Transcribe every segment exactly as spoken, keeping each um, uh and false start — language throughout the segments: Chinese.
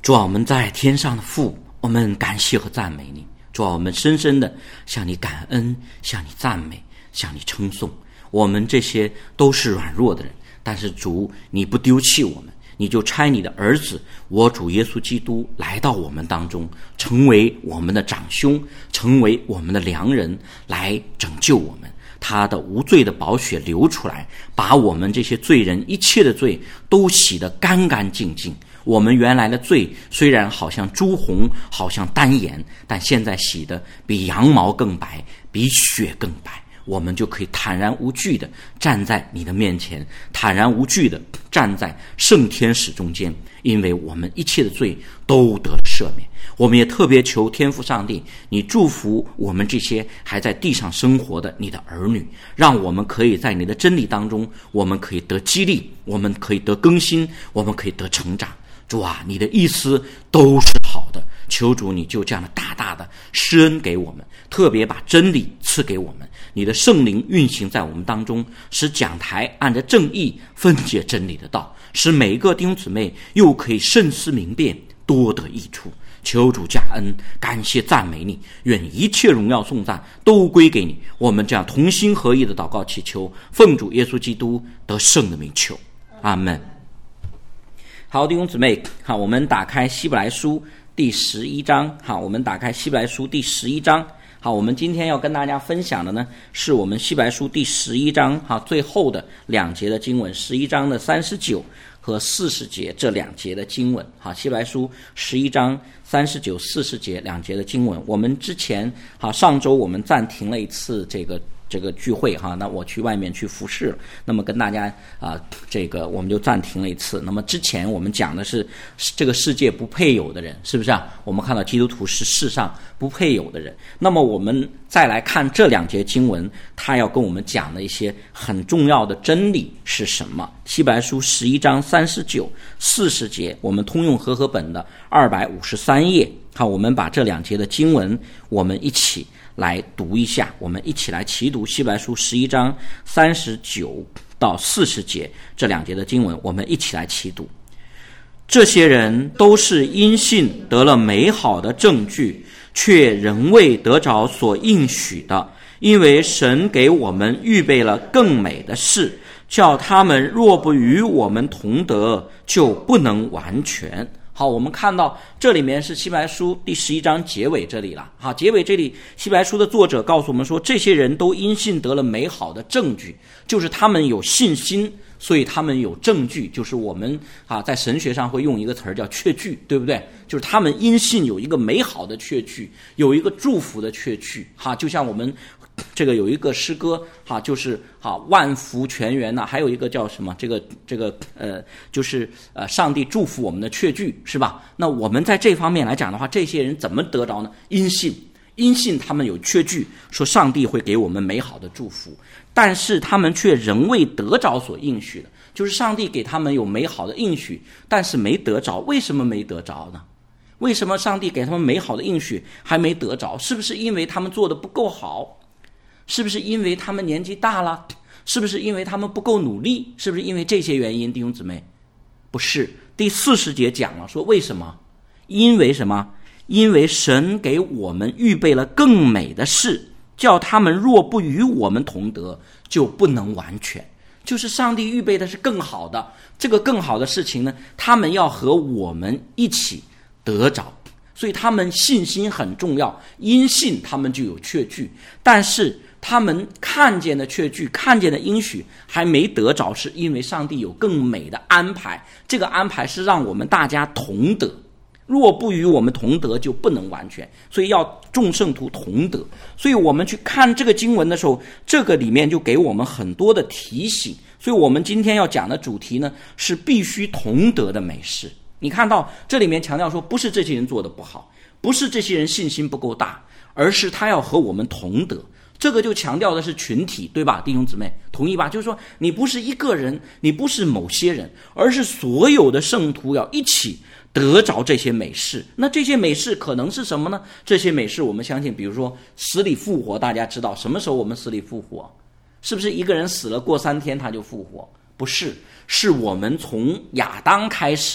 主啊，我们在天上的父，我们感谢和赞美你。主啊，我们深深的向你感恩，向你赞美，向你称颂。我们这些都是软弱的人，但是主你不丢弃我们，你就差你的儿子我主耶稣基督来到我们当中，成为我们的长兄，成为我们的良人，来拯救我们。他的无罪的宝血流出来，把我们这些罪人一切的罪都洗得干干净净。我们原来的罪虽然好像朱红，好像丹颜，但现在洗得比羊毛更白，比雪更白。我们就可以坦然无惧地站在你的面前，坦然无惧地站在圣天使中间，因为我们一切的罪都得了赦免。我们也特别求天父上帝，你祝福我们这些还在地上生活的你的儿女，让我们可以在你的真理当中，我们可以得激励，我们可以得更新，我们可以得成长。主啊，你的意思都是好的，求主你就这样的大大的施恩给我们，特别把真理赐给我们，你的圣灵运行在我们当中，使讲台按着正义分解真理的道，使每一个弟兄姊妹又可以慎思明辨，多得益处。求主加恩，感谢赞美你，愿一切荣耀颂赞都归给你。我们这样同心合意的祷告祈求，奉主耶稣基督得胜的名求，阿们。好，弟兄姊妹，好，我们打开希伯来书第十一章。好，我们打开希伯来书第十一章。好，我们今天要跟大家分享的呢，是我们希伯来书第十一章好最后的两节的经文，十一章的三十九和四十节这两节的经文。好，希伯来书十一章三十九、四十节两节的经文。我们之前好上周我们暂停了一次这个。这个聚会哈，那我去外面去服侍，那么跟大家啊、呃，这个我们就暂停了一次。那么之前我们讲的是这个世界不配有的人，是不是啊？我们看到基督徒是世上不配有的人。那么我们再来看这两节经文，他要跟我们讲的一些很重要的真理是什么？希伯来书十一章三十九、四十节，我们通用和合本的二百五十三页。好，我们把这两节的经文，我们一起来读一下，我们一起来齐读希伯来书十一章三十九到四十节这两节的经文，我们一起来齐读。这些人都是因信得了美好的证据，却仍未得着所应许的，因为神给我们预备了更美的事，叫他们若不与我们同得，就不能完全。好，我们看到这里面是希伯来书第十一章结尾这里了。好，结尾这里希伯来书的作者告诉我们说，这些人都因信得了美好的证据，就是他们有信心，所以他们有证据，就是我们啊在神学上会用一个词儿叫确据，对不对？就是他们因信有一个美好的确据，有一个祝福的确据。哈，就像我们这个有一个诗歌哈，就是哈万福全源呐、啊，还有一个叫什么？这个这个呃，就是呃上帝祝福我们的确据，是吧？那我们在这方面来讲的话，这些人怎么得着呢？因信，因信他们有确据，说上帝会给我们美好的祝福，但是他们却仍未得着所应许的，就是上帝给他们有美好的应许，但是没得着。为什么没得着呢？为什么上帝给他们美好的应许还没得着？是不是因为他们做得不够好？是不是因为他们年纪大了？是不是因为他们不够努力？是不是因为这些原因？弟兄姊妹，不是。第四十节讲了，说为什么？因为什么？因为神给我们预备了更美的事，叫他们若不与我们同得，就不能完全。就是上帝预备的是更好的，这个更好的事情呢，他们要和我们一起得着。所以他们信心很重要，因信他们就有确据，但是他们看见的确据，看见的应许还没得着，是因为上帝有更美的安排，这个安排是让我们大家同得，若不与我们同得，就不能完全，所以要众圣徒同得。所以我们去看这个经文的时候，这个里面就给我们很多的提醒。所以我们今天要讲的主题呢，是必须同得的美事。你看到这里面强调说，不是这些人做的不好，不是这些人信心不够大，而是他要和我们同得。这个就强调的是群体，对吧？弟兄姊妹同意吧？就是说你不是一个人，你不是某些人，而是所有的圣徒要一起得着这些美事。那这些美事可能是什么呢？这些美事我们相信，比如说死里复活，大家知道什么时候我们死里复活？是不是一个人死了过三天他就复活？不是，是我们从亚当开始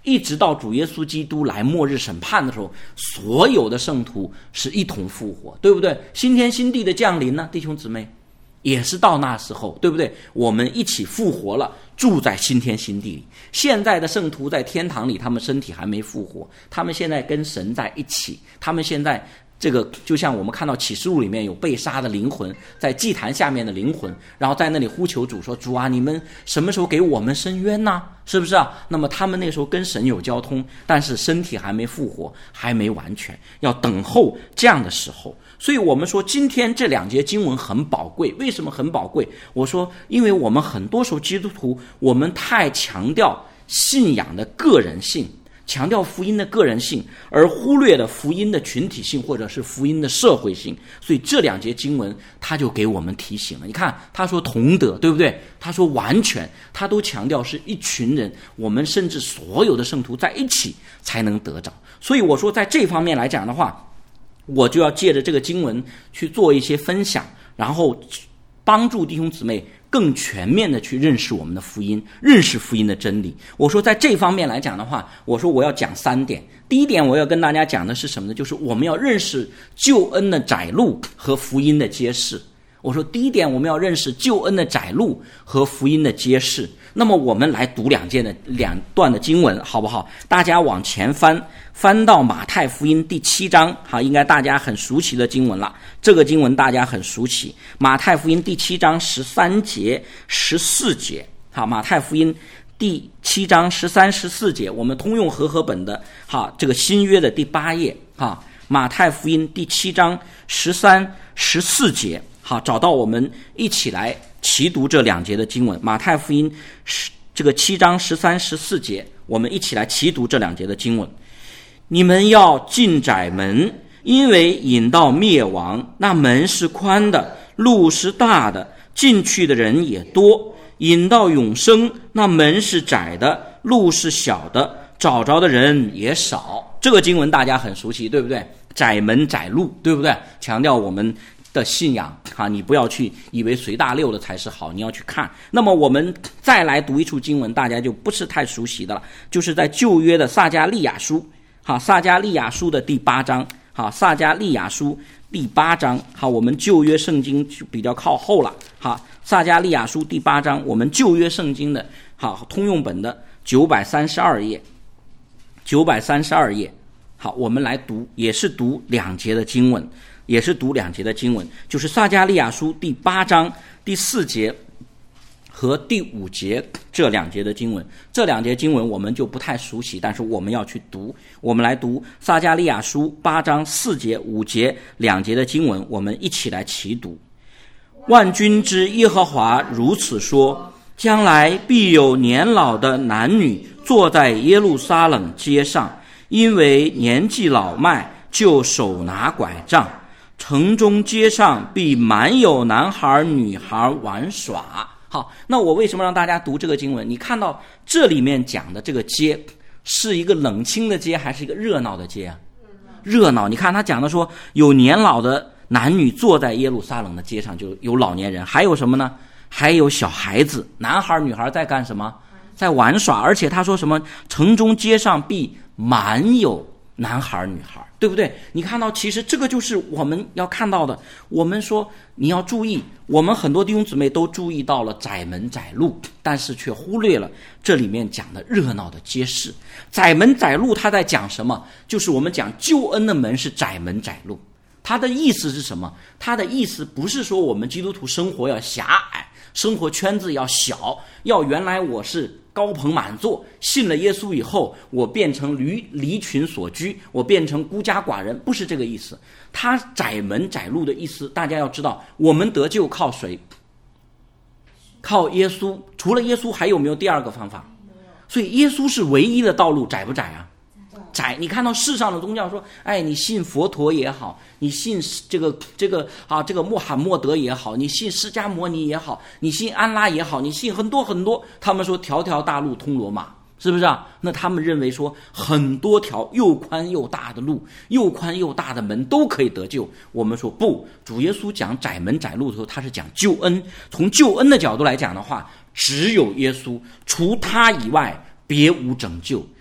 一直到主耶稣基督来末日审判的时候，所有的圣徒是一同复活，对不对？新天新地的降临呢，弟兄姊妹，也是到那时候，对不对？我们一起复活了，住在新天新地里。现在的圣徒在天堂里，他们身体还没复活，他们现在跟神在一起，他们现在这个就像我们看到启示录里面有被杀的灵魂，在祭坛下面的灵魂，然后在那里呼求主说，主啊，你们什么时候给我们伸冤呢？是不是啊？那么他们那时候跟神有交通，但是身体还没复活，还没完全，要等候这样的时候。所以我们说今天这两节经文很宝贵。为什么很宝贵？我说因为我们很多时候基督徒，我们太强调信仰的个人性，强调福音的个人性，而忽略了福音的群体性或者是福音的社会性。所以这两节经文他就给我们提醒了。你看他说同德，对不对？他说完全，他都强调是一群人，我们甚至所有的圣徒在一起才能得着。所以我说在这方面来讲的话，我就要借着这个经文去做一些分享，然后帮助弟兄姊妹更全面的去认识我们的福音，认识福音的真理。我说在这方面来讲的话，我说我要讲三点。第一点我要跟大家讲的是什么呢？就是我们要认识救恩的窄路和福音的揭示。我说第一点我们要认识救恩的窄路和福音的揭示。那么我们来读两件的两段的经文好不好？大家往前翻，翻到马太福音第七章，好，应该大家很熟悉的经文了。这个经文大家很熟悉，马太福音第七章十三节、十四节。好，马太福音第七章十三、十四节，我们通用和合本的，好，这个新约的第八页，哈，马太福音第七章十三、十四节。好，找到我们一起来齐读这两节的经文。马太福音这个七章十三、十四节，我们一起来齐读这两节的经文。你们要进窄门，因为引到灭亡，那门是宽的，路是大的，进去的人也多；引到永生，那门是窄的，路是小的，找着的人也少。这个经文大家很熟悉，对不对？窄门窄路，对不对？强调我们的信仰啊，你不要去以为随大溜的才是好，你要去看。那么我们再来读一处经文，大家就不是太熟悉的了，就是在旧约的撒迦利亚书，好，撒迦利亚书的第八章，好，撒迦利亚书第八章，好，我们旧约圣经就比较靠后了，好，撒迦利亚书第八章，我们旧约圣经的，好，通用本的九百三十二页，九百三十二页，好，我们来读，也是读两节的经文。也是读两节的经文，就是撒迦利亚书第八章第四节和第五节这两节的经文。这两节经文我们就不太熟悉，但是我们要去读。我们来读撒迦利亚书八章四节、五节两节的经文，我们一起来齐读。万军之耶和华如此说：将来必有年老的男女坐在耶路撒冷街上，因为年纪老迈，就手拿拐杖。城中街上必满有男孩女孩玩耍。好，那我为什么让大家读这个经文？你看到这里面讲的这个街是一个冷清的街还是一个热闹的街啊？热闹。你看他讲的说有年老的男女坐在耶路撒冷的街上，就有老年人，还有什么呢？还有小孩子，男孩女孩在干什么？在玩耍。而且他说什么？城中街上必满有男孩女孩，对不对？你看到其实这个就是我们要看到的。我们说你要注意，我们很多弟兄姊妹都注意到了窄门窄路，但是却忽略了这里面讲的热闹的街市。窄门窄路他在讲什么？就是我们讲救恩的门是窄门窄路。他的意思是什么？他的意思不是说我们基督徒生活要狭隘，生活圈子要小，要原来我是高朋满座，信了耶稣以后我变成离离群所居，我变成孤家寡人，不是这个意思。他窄门窄路的意思，大家要知道，我们得救靠谁？靠耶稣。除了耶稣还有没有第二个方法？所以耶稣是唯一的道路，窄不窄啊？窄。你看到世上的宗教说，哎，你信佛陀也好，你信这个这个啊这个穆罕默德也好，你信释迦摩尼也好，你信安拉也好，你信很多很多，他们说条条大路通罗马，是不是啊？那他们认为说很多条又宽又大的路，又宽又大的门都可以得救。我们说不，主耶稣讲窄门窄路的时候，他是讲救恩。从救恩的角度来讲的话，只有耶稣，除他以外别无拯救。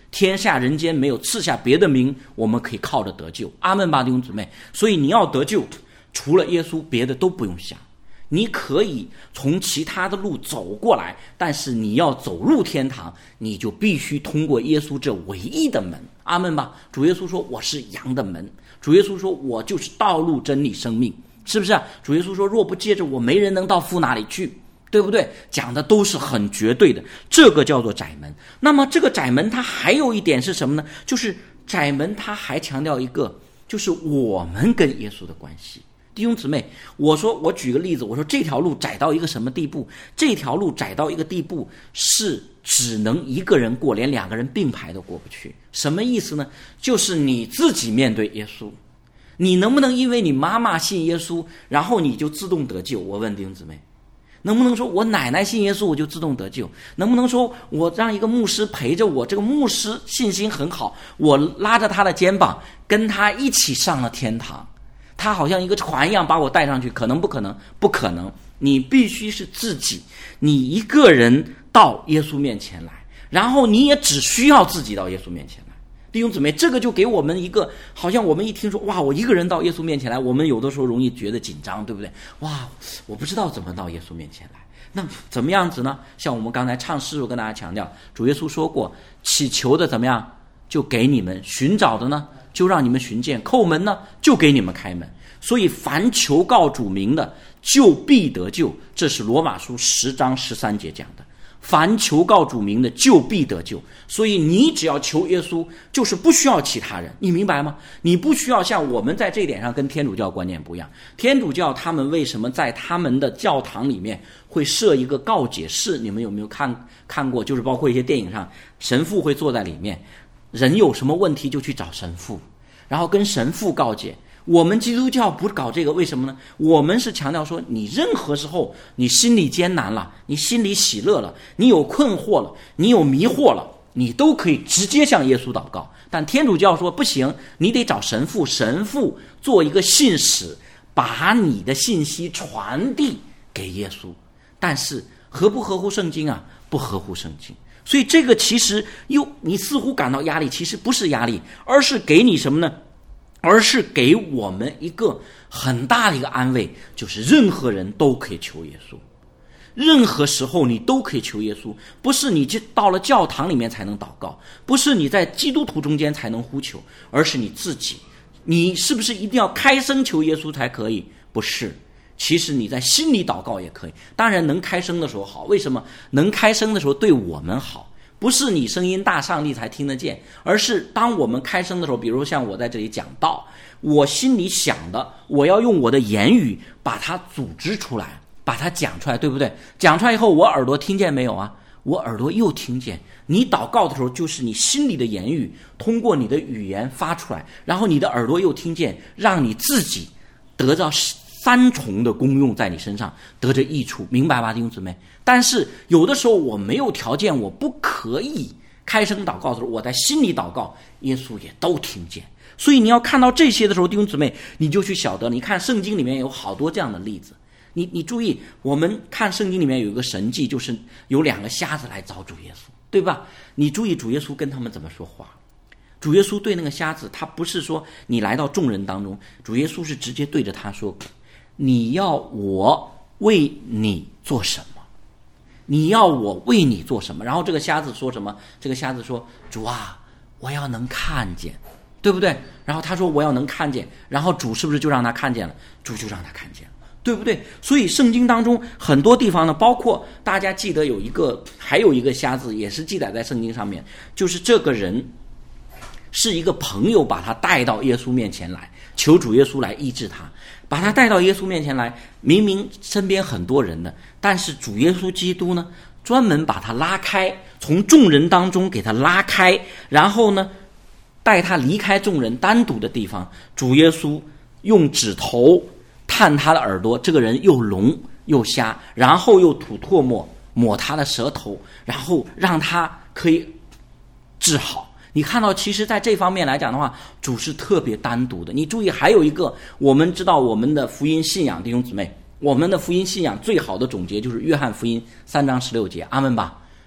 天下人间没有赐下别的名，我们可以靠着得救。阿们吧，弟兄姊妹。所以你要得救，除了耶稣，别的都不用想。你可以从其他的路走过来，但是你要走入天堂，你就必须通过耶稣这唯一的门。阿们吧。主耶稣说我是羊的门，主耶稣说我就是道路真理生命，是不是啊？主耶稣说若不借着我，没人能到父那里去，对不对？讲的都是很绝对的，这个叫做窄门。那么这个窄门它还有一点是什么呢？就是窄门它还强调一个，就是我们跟耶稣的关系。弟兄姊妹，我说我举个例子，我说这条路窄到一个什么地步？这条路窄到一个地步是只能一个人过，连两个人并排都过不去。什么意思呢？就是你自己面对耶稣，你能不能因为你妈妈信耶稣，然后你就自动得救？我问弟兄姊妹，能不能说我奶奶信耶稣我就自动得救？能不能说我让一个牧师陪着我，这个牧师信心很好，我拉着他的肩膀跟他一起上了天堂，他好像一个船一样把我带上去？可能不可能？不可能。你必须是自己，你一个人到耶稣面前来，然后你也只需要自己到耶稣面前来。弟兄姊妹，这个就给我们一个，好像我们一听说哇，我一个人到耶稣面前来，我们有的时候容易觉得紧张，对不对？哇，我不知道怎么到耶稣面前来，那怎么样子呢？像我们刚才唱诗时候跟大家强调，主耶稣说过，祈求的怎么样就给你们，寻找的呢就让你们寻见，叩门呢就给你们开门。所以凡求告主名的就必得救，这是罗马书十章十三节讲的。凡求告主名的就必得救，所以你只要求耶稣，就是不需要其他人，你明白吗？你不需要像我们在这一点上跟天主教观念不一样。天主教他们为什么在他们的教堂里面会设一个告解室？你们有没有看看过？就是包括一些电影上，神父会坐在里面，人有什么问题就去找神父，然后跟神父告解。我们基督教不搞这个，为什么呢？我们是强调说，你任何时候你心里艰难了，你心里喜乐了，你有困惑了，你有迷惑了，你都可以直接向耶稣祷告。但天主教说不行，你得找神父，神父做一个信使，把你的信息传递给耶稣。但是合不合乎圣经啊？不合乎圣经。所以这个其实又你似乎感到压力，其实不是压力，而是给你什么呢？而是给我们一个很大的一个安慰，就是任何人都可以求耶稣，任何时候你都可以求耶稣，不是你到了教堂里面才能祷告，不是你在基督徒中间才能呼求，而是你自己。你是不是一定要开声求耶稣才可以？不是，其实你在心里祷告也可以。当然能开声的时候好，为什么？能开声的时候对我们好，不是你声音大上帝才听得见，而是当我们开声的时候，比如像我在这里讲道，我心里想的，我要用我的言语把它组织出来，把它讲出来，对不对？讲出来以后，我耳朵听见没有啊？我耳朵又听见。你祷告的时候，就是你心里的言语通过你的语言发出来，然后你的耳朵又听见，让你自己得到三重的功用在你身上，得着益处，明白吧，弟兄姊妹？但是有的时候我没有条件，我不可以开声祷告的时候，我在心里祷告，耶稣也都听见。所以你要看到这些的时候，弟兄姊妹，你就去晓得，你看圣经里面有好多这样的例子。你你注意，我们看圣经里面有一个神迹，就是有两个瞎子来找主耶稣，对吧？你注意主耶稣跟他们怎么说话。主耶稣对那个瞎子，他不是说你来到众人当中，主耶稣是直接对着他说，你要我为你做什么？你要我为你做什么？然后这个瞎子说什么？这个瞎子说，主啊，我要能看见，对不对？然后他说我要能看见，然后主是不是就让他看见了？主就让他看见了，对不对？所以圣经当中很多地方呢，包括大家记得有一个，还有一个瞎子也是记载在圣经上面，就是这个人是一个朋友把他带到耶稣面前来，求主耶稣来医治他，把他带到耶稣面前来，明明身边很多人的，但是主耶稣基督呢，专门把他拉开，从众人当中给他拉开，然后呢带他离开众人单独的地方，主耶稣用指头探他的耳朵，这个人又聋又瞎，然后又吐唾沫抹他的舌头，然后让他可以治好。你看到其实在这方面来讲的话，主是特别单独的。你注意还有一个，我们知道我们的福音信仰，弟兄姊妹，我们的福音信仰最好的总结就是约翰福音三章十六节，阿们吧。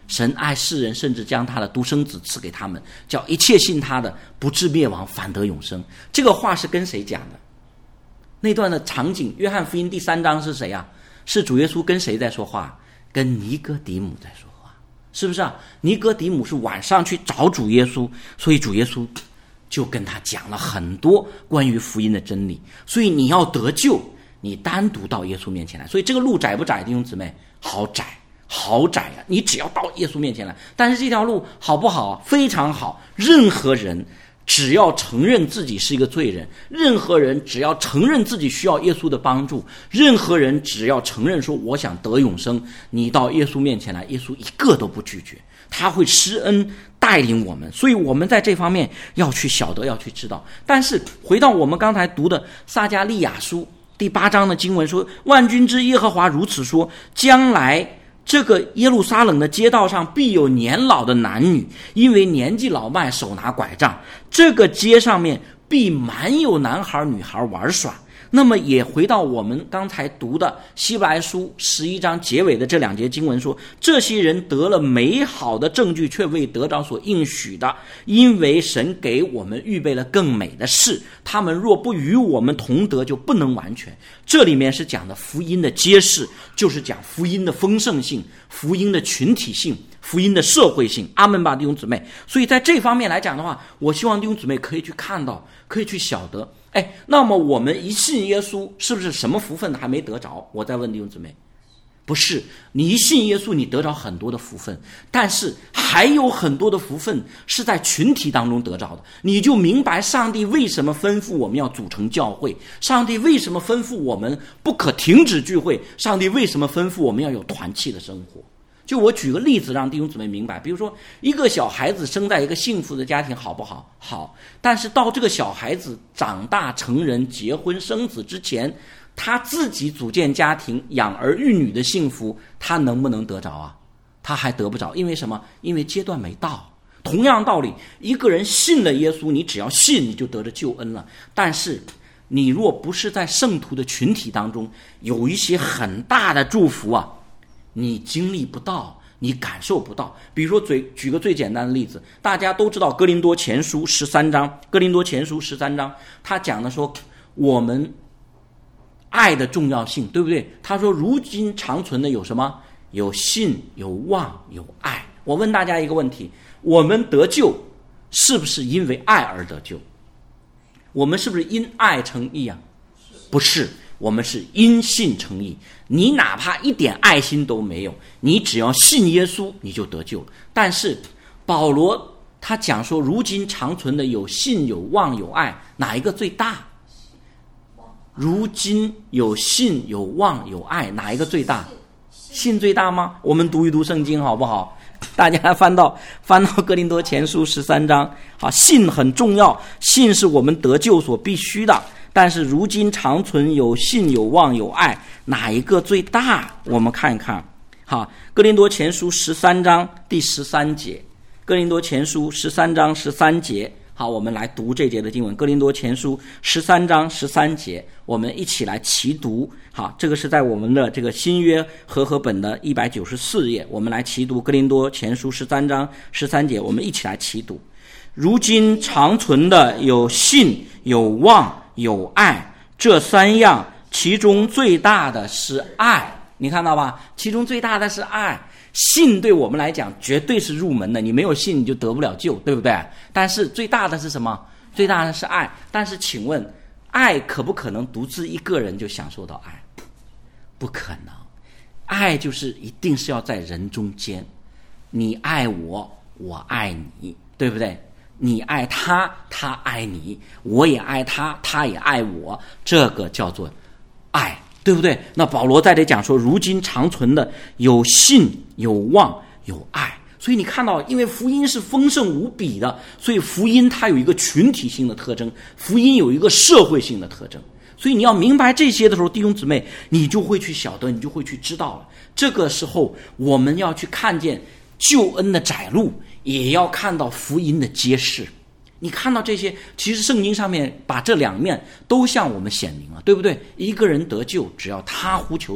神爱世人，甚至将他的独生子赐给他们，叫一切信他的不至灭亡，反得永生。这个话是跟谁讲的？那段的场景，约翰福音第三章是谁啊？是主耶稣跟谁在说话？跟尼哥底母在说话，是不是啊？尼哥底母是晚上去找主耶稣，所以主耶稣就跟他讲了很多关于福音的真理。所以你要得救，你单独到耶稣面前来。所以这个路窄不窄，弟兄姊妹？好窄，好窄啊！你只要到耶稣面前来。但是这条路好不好？非常好。任何人只要承认自己是一个罪人，任何人只要承认自己需要耶稣的帮助，任何人只要承认说我想得永生，你到耶稣面前来，耶稣一个都不拒绝，他会施恩带领我们。所以我们在这方面要去晓得，要去知道。但是回到我们刚才读的撒迦利亚书第八章的经文说，万军之耶和华如此说，将来这个耶路撒冷的街道上必有年老的男女，因为年纪老迈，手拿拐杖，这个街上面必满有男孩女孩玩耍。那么也回到我们刚才读的希伯来书十一章结尾的这两节经文说，这些人得了美好的证据，却未得着所应许的，因为神给我们预备了更美的事，他们若不与我们同得，就不能完全。这里面是讲的福音的揭示，就是讲福音的丰盛性，福音的群体性，福音的社会性。阿们吧，弟兄姊妹。所以在这方面来讲的话，我希望弟兄姊妹可以去看到，可以去晓得。哎，那么我们一信耶稣，是不是什么福分还没得着？我再问弟兄姊妹，不是，你一信耶稣，你得着很多的福分，但是还有很多的福分是在群体当中得着的。你就明白上帝为什么吩咐我们要组成教会，上帝为什么吩咐我们不可停止聚会，上帝为什么吩咐我们要有团契的生活。就我举个例子让弟兄姊妹明白，比如说一个小孩子生在一个幸福的家庭好不好？好。但是到这个小孩子长大成人结婚生子之前，他自己组建家庭养儿育女的幸福他能不能得着啊？他还得不着。因为什么？因为阶段没到。同样道理，一个人信了耶稣，你只要信你就得着救恩了。但是你若不是在圣徒的群体当中有一些很大的祝福啊，你经历不到，你感受不到。比如说最举个最简单的例子，大家都知道哥林多前书十三章，哥林多前书十三章他讲的说我们爱的重要性，对不对？他说如今长存的有什么？有信，有望，有爱。我问大家一个问题，我们得救是不是因为爱而得救？我们是不是因爱称义啊？不是，我们是因信称义。你哪怕一点爱心都没有，你只要信耶稣你就得救了。但是保罗他讲说如今长存的有信，有望，有爱，哪一个最大？如今有信，有望，有爱，哪一个最大？信最大吗？我们读一读圣经好不好？大家翻到翻到哥林多前书十三章。好，信很重要，信是我们得救所必须的。但是如今长存有信，有望，有爱，哪一个最大？我们看一看。好，哥林多前书十三章第十三节，哥林多前书十三章十三节。好，我们来读这节的经文，哥林多前书十三章十三节，我们一起来齐读。好，这个是在我们的这个新约和合本的一百九十四页，我们来齐读哥林多前书十三章十三节，我们一起来齐读。如今长存的有信，有望，有爱，这三样其中最大的是爱。你看到吧？其中最大的是爱。信对我们来讲绝对是入门的，你没有信你就得不了救，对不对？但是最大的是什么？最大的是爱。但是请问爱可不可能独自一个人就享受到爱？不可能。爱就是一定是要在人中间，你爱我，我爱你，对不对？你爱他，他爱你，我也爱他，他也爱我，这个叫做爱，对不对？那保罗在这讲说，如今长存的有信，有望，有爱。所以你看到，因为福音是丰盛无比的，所以福音它有一个群体性的特征，福音有一个社会性的特征。所以你要明白这些的时候，弟兄姊妹，你就会去晓得，你就会去知道了。这个时候我们要去看见救恩的窄路，也要看到福音的揭示。你看到这些，其实圣经上面把这两面都向我们显明了，对不对？一个人得救，只要他呼求主，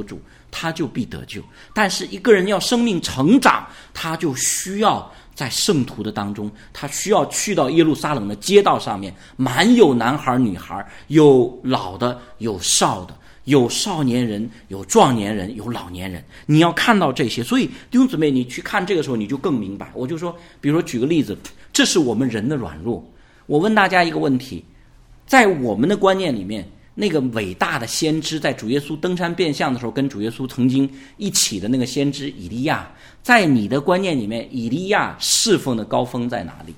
他就必得救。但是一个人要生命成长，他就需要在圣徒的当中，他需要去到耶路撒冷的街道上面，满有男孩女孩，有老的有少的，有少年人有壮年人有老年人，你要看到这些。所以弟兄姊妹，你去看这个时候你就更明白。我就说，比如说举个例子，这是我们人的软弱。我问大家一个问题，在我们的观念里面，那个伟大的先知在主耶稣登山变相的时候跟主耶稣曾经一起的那个先知以利亚，在你的观念里面，以利亚侍奉的高峰在哪里？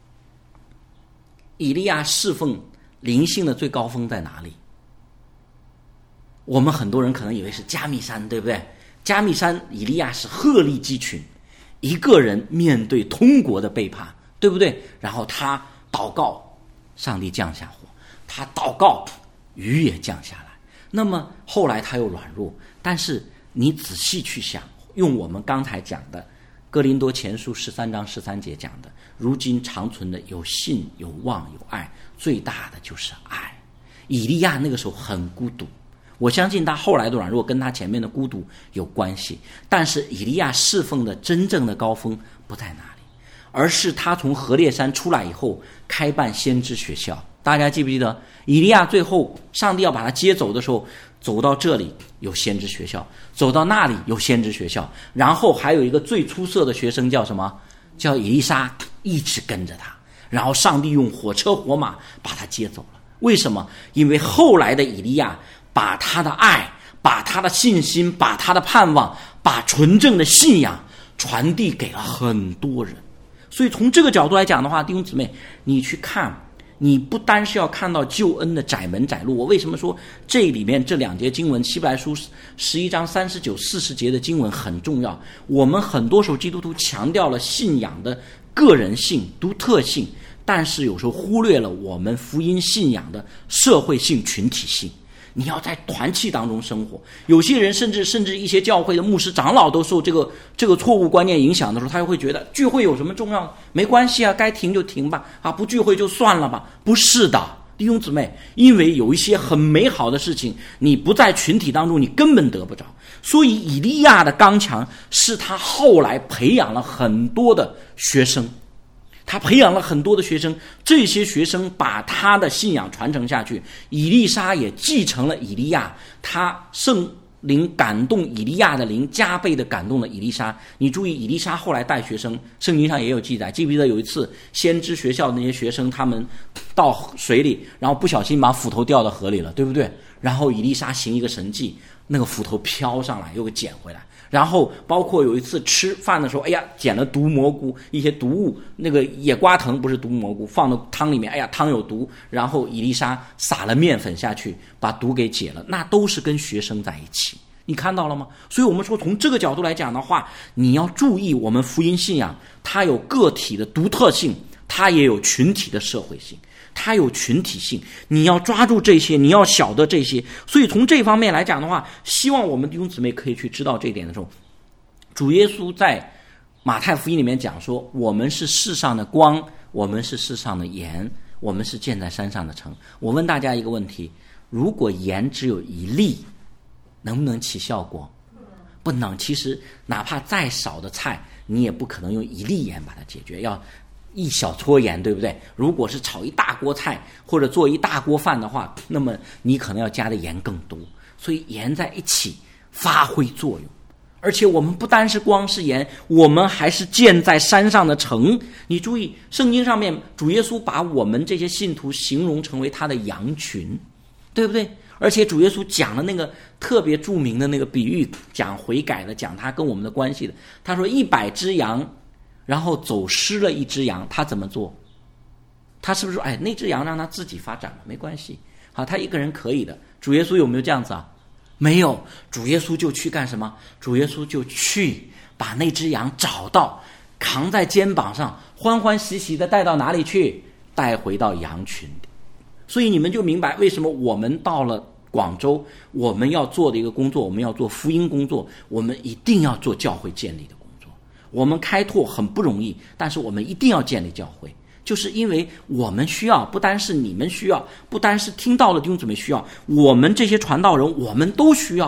以利亚侍奉灵性的最高峰在哪里？我们很多人可能以为是加密山，对不对？加密山以利亚是鹤立鸡群，一个人面对通国的背叛，对不对？然后他祷告，上帝降下火，他祷告，雨也降下来。那么后来他又软弱，但是你仔细去想，用我们刚才讲的哥林多前书十三章十三节讲的，如今长存的有信有望有爱，最大的就是爱。以利亚那个时候很孤独，我相信他后来的软弱跟他前面的孤独有关系，但是以利亚侍奉的真正的高峰不在哪里，而是他从何烈山出来以后开办先知学校。大家记不记得以利亚最后上帝要把他接走的时候，走到这里有先知学校，走到那里有先知学校，然后还有一个最出色的学生叫什么？叫以利沙，一直跟着他，然后上帝用火车火马把他接走了。为什么？因为后来的以利亚把他的爱，把他的信心，把他的盼望，把纯正的信仰传递给了很多人。所以从这个角度来讲的话，弟兄姊妹，你去看，你不单是要看到救恩的窄门窄路。我为什么说这里面这两节经文，希伯来书十一章三十九四十节的经文很重要。我们很多时候基督徒强调了信仰的个人性独特性，但是有时候忽略了我们福音信仰的社会性群体性。你要在团契当中生活，有些人甚至甚至一些教会的牧师长老都受这个这个错误观念影响的时候，他就会觉得聚会有什么重要？没关系啊，该停就停吧，啊，不聚会就算了吧。不是的，弟兄姊妹，因为有一些很美好的事情，你不在群体当中，你根本得不着。所以以利亚的刚强是他后来培养了很多的学生。他培养了很多的学生，这些学生把他的信仰传承下去。以利沙也继承了以利亚，他圣灵感动以利亚的灵加倍的感动了以利沙。你注意，以利沙后来带学生，圣经上也有记载。记不记得有一次先知学校的那些学生，他们到水里，然后不小心把斧头掉到河里了，对不对？然后以利沙行一个神迹，那个斧头飘上来又给捡回来。然后包括有一次吃饭的时候，哎呀，捡了毒蘑菇，一些毒物，那个野瓜藤不是毒蘑菇，放到汤里面，哎呀，汤有毒，然后以利沙撒了面粉下去，把毒给解了，那都是跟学生在一起。你看到了吗？所以我们说从这个角度来讲的话，你要注意我们福音信仰，它有个体的独特性，它也有群体的社会性，它有群体性，你要抓住这些，你要晓得这些。所以从这方面来讲的话，希望我们弟兄姊妹可以去知道这一点的时候，主耶稣在马太福音里面讲说，我们是世上的光，我们是世上的盐，我们是建在山上的城。我问大家一个问题，如果盐只有一粒，能不能起效果？不能。其实哪怕再少的菜，你也不可能用一粒盐把它解决，要一小撮盐，对不对？如果是炒一大锅菜或者做一大锅饭的话，那么你可能要加的盐更多。所以盐在一起发挥作用。而且我们不单是光是盐，我们还是建在山上的城。你注意，圣经上面主耶稣把我们这些信徒形容成为他的羊群，对不对？而且主耶稣讲了那个特别著名的那个比喻，讲悔改的，讲他跟我们的关系的。他说一百只羊，然后走失了一只羊，他怎么做？他是不是说，哎，那只羊让他自己发展了，没关系，好，他一个人可以的。主耶稣有没有这样子啊？没有。主耶稣就去干什么？主耶稣就去把那只羊找到，扛在肩膀上，欢欢喜喜的带到哪里去？带回到羊群里。所以你们就明白为什么我们到了广州，我们要做的一个工作，我们要做福音工作，我们一定要做教会建立的工作。我们开拓很不容易，但是我们一定要建立教会，就是因为我们需要，不单是你们需要，不单是听到了弟兄姊妹需要，我们这些传道人我们都需要的。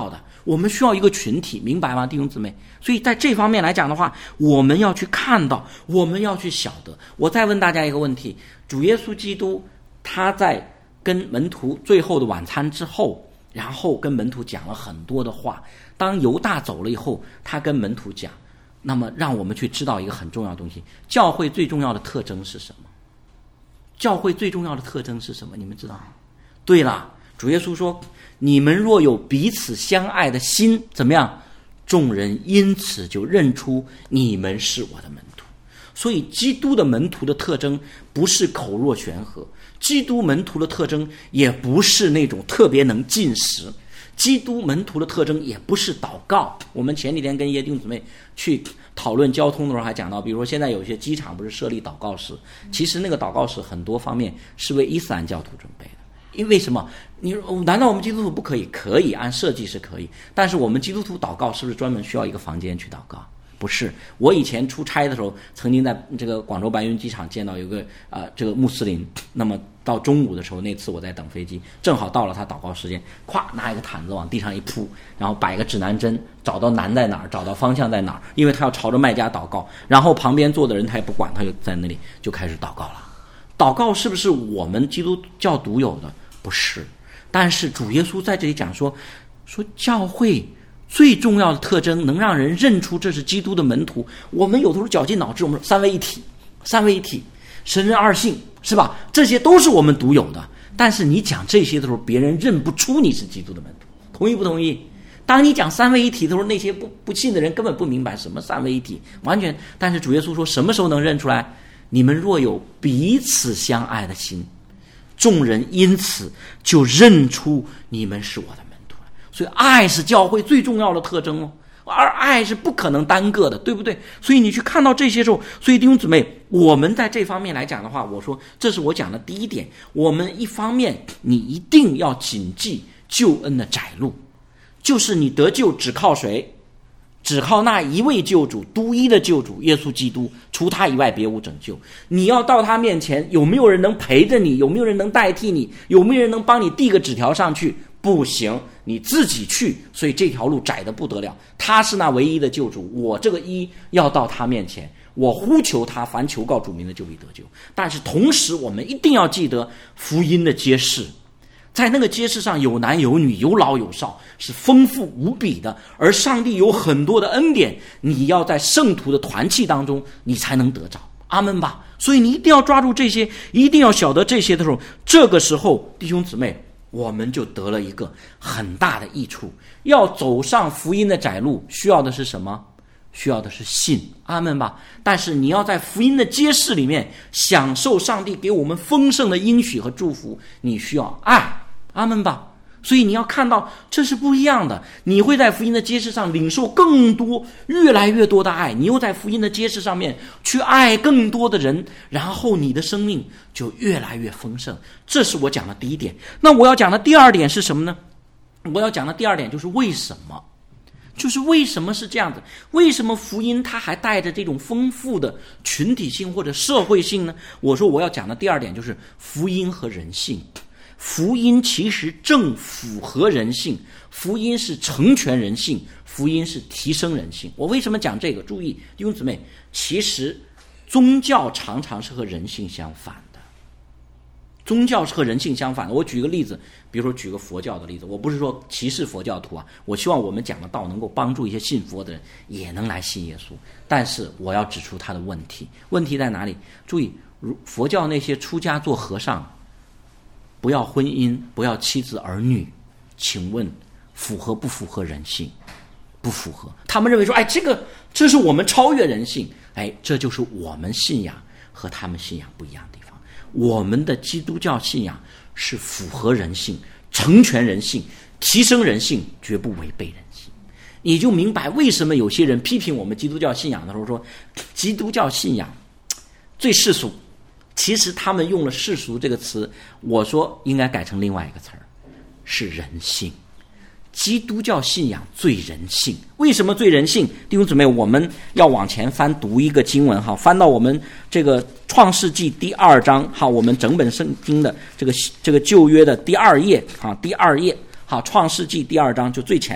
我们需要一个群体，明白吗，弟兄姊妹？所以在这方面来讲的话，我们要去看到，我们要去晓得。我再问大家一个问题，主耶稣基督他在跟门徒最后的晚餐之后，然后跟门徒讲了很多的话，当犹大走了以后，他跟门徒讲，那么让我们去知道一个很重要的东西，教会最重要的特征是什么？教会最重要的特征是什么？你们知道吗？对了，主耶稣说，你们若有彼此相爱的心，怎么样？众人因此就认出你们是我的门徒。所以基督的门徒的特征不是口若悬河，基督门徒的特征也不是那种特别能进食，基督门徒的特征也不是祷告。我们前几天跟一些弟兄姊妹去讨论交通的时候还讲到，比如说现在有些机场不是设立祷告室，其实那个祷告室很多方面是为伊斯兰教徒准备的。因为什么？你难道我们基督徒不可以？可以，按设计是可以，但是我们基督徒祷告是不是专门需要一个房间去祷告？不是。我以前出差的时候，曾经在这个广州白云机场见到有个啊、呃、这个穆斯林，那么到中午的时候，那次我在等飞机，正好到了他祷告时间，咵拿一个毯子往地上一铺，然后摆一个指南针，找到南在哪儿，找到方向在哪儿，因为他要朝着麦加祷告，然后旁边坐的人他也不管，他就在那里就开始祷告了。祷告是不是我们基督教独有的？不是。但是主耶稣在这里讲说，说教会最重要的特征能让人认出这是基督的门徒。我们有的时候绞尽脑汁，我们说三位一体，三位一体，神人二性，是吧？这些都是我们独有的。但是你讲这些的时候，别人认不出你是基督的门徒，同意不同意？当你讲三位一体的时候，那些不不信的人根本不明白什么三位一体，完全。但是主耶稣说，什么时候能认出来？你们若有彼此相爱的心，众人因此就认出你们是我的门徒。所以爱是教会最重要的特征哦，而爱是不可能单个的，对不对？所以你去看到这些时候，所以弟兄姊妹，我们在这方面来讲的话，我说这是我讲的第一点。我们一方面你一定要谨记救恩的窄路，就是你得救只靠谁？只靠那一位救主，独一的救主耶稣基督，除他以外别无拯救。你要到他面前，有没有人能陪着你？有没有人能代替你？有没有人能帮你递个纸条上去？不行，你自己去。所以这条路窄得不得了。他是那唯一的救主，我这个一要到他面前，我呼求他，凡求告主名的就必得救。但是同时我们一定要记得福音的揭示，在那个揭示上有男有女，有老有少，是丰富无比的。而上帝有很多的恩典，你要在圣徒的团契当中你才能得着。阿们吧。所以你一定要抓住这些，一定要晓得这些的时候，这个时候弟兄姊妹，我们就得了一个很大的益处。要走上福音的窄路，需要的是什么？需要的是信。阿们吧。但是你要在福音的揭示里面享受上帝给我们丰盛的应许和祝福，你需要爱。阿们吧。所以你要看到这是不一样的，你会在福音的揭示上领受更多越来越多的爱，你又在福音的揭示上面去爱更多的人，然后你的生命就越来越丰盛。这是我讲的第一点。那我要讲的第二点是什么呢？我要讲的第二点就是为什么，就是为什么是这样子，为什么福音它还带着这种丰富的群体性或者社会性呢？我说我要讲的第二点就是福音和人性。福音其实正符合人性，福音是成全人性，福音是提升人性。我为什么讲这个？注意弟兄姊妹，其实宗教常常是和人性相反的，宗教是和人性相反的。我举个例子，比如说举个佛教的例子，我不是说歧视佛教徒啊，我希望我们讲的道能够帮助一些信佛的人也能来信耶稣，但是我要指出他的问题。问题在哪里？注意，如佛教那些出家做和尚，不要婚姻，不要妻子儿女，请问符合不符合人性？不符合。他们认为说，哎，这个这是我们超越人性，哎，这就是我们信仰和他们信仰不一样的地方。我们的基督教信仰是符合人性，成全人性，提升人性，绝不违背人性。你就明白为什么有些人批评我们基督教信仰的时候说，基督教信仰最世俗。其实他们用了世俗这个词，我说应该改成另外一个词儿，是人性。基督教信仰最人性。为什么最人性？弟兄姊妹，我们要往前翻读一个经文哈，翻到我们这个创世纪第二章哈，我们整本圣经的这个这个旧约的第二页哈，第二页哈，创世纪第二章就最前面了，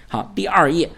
好，第二页，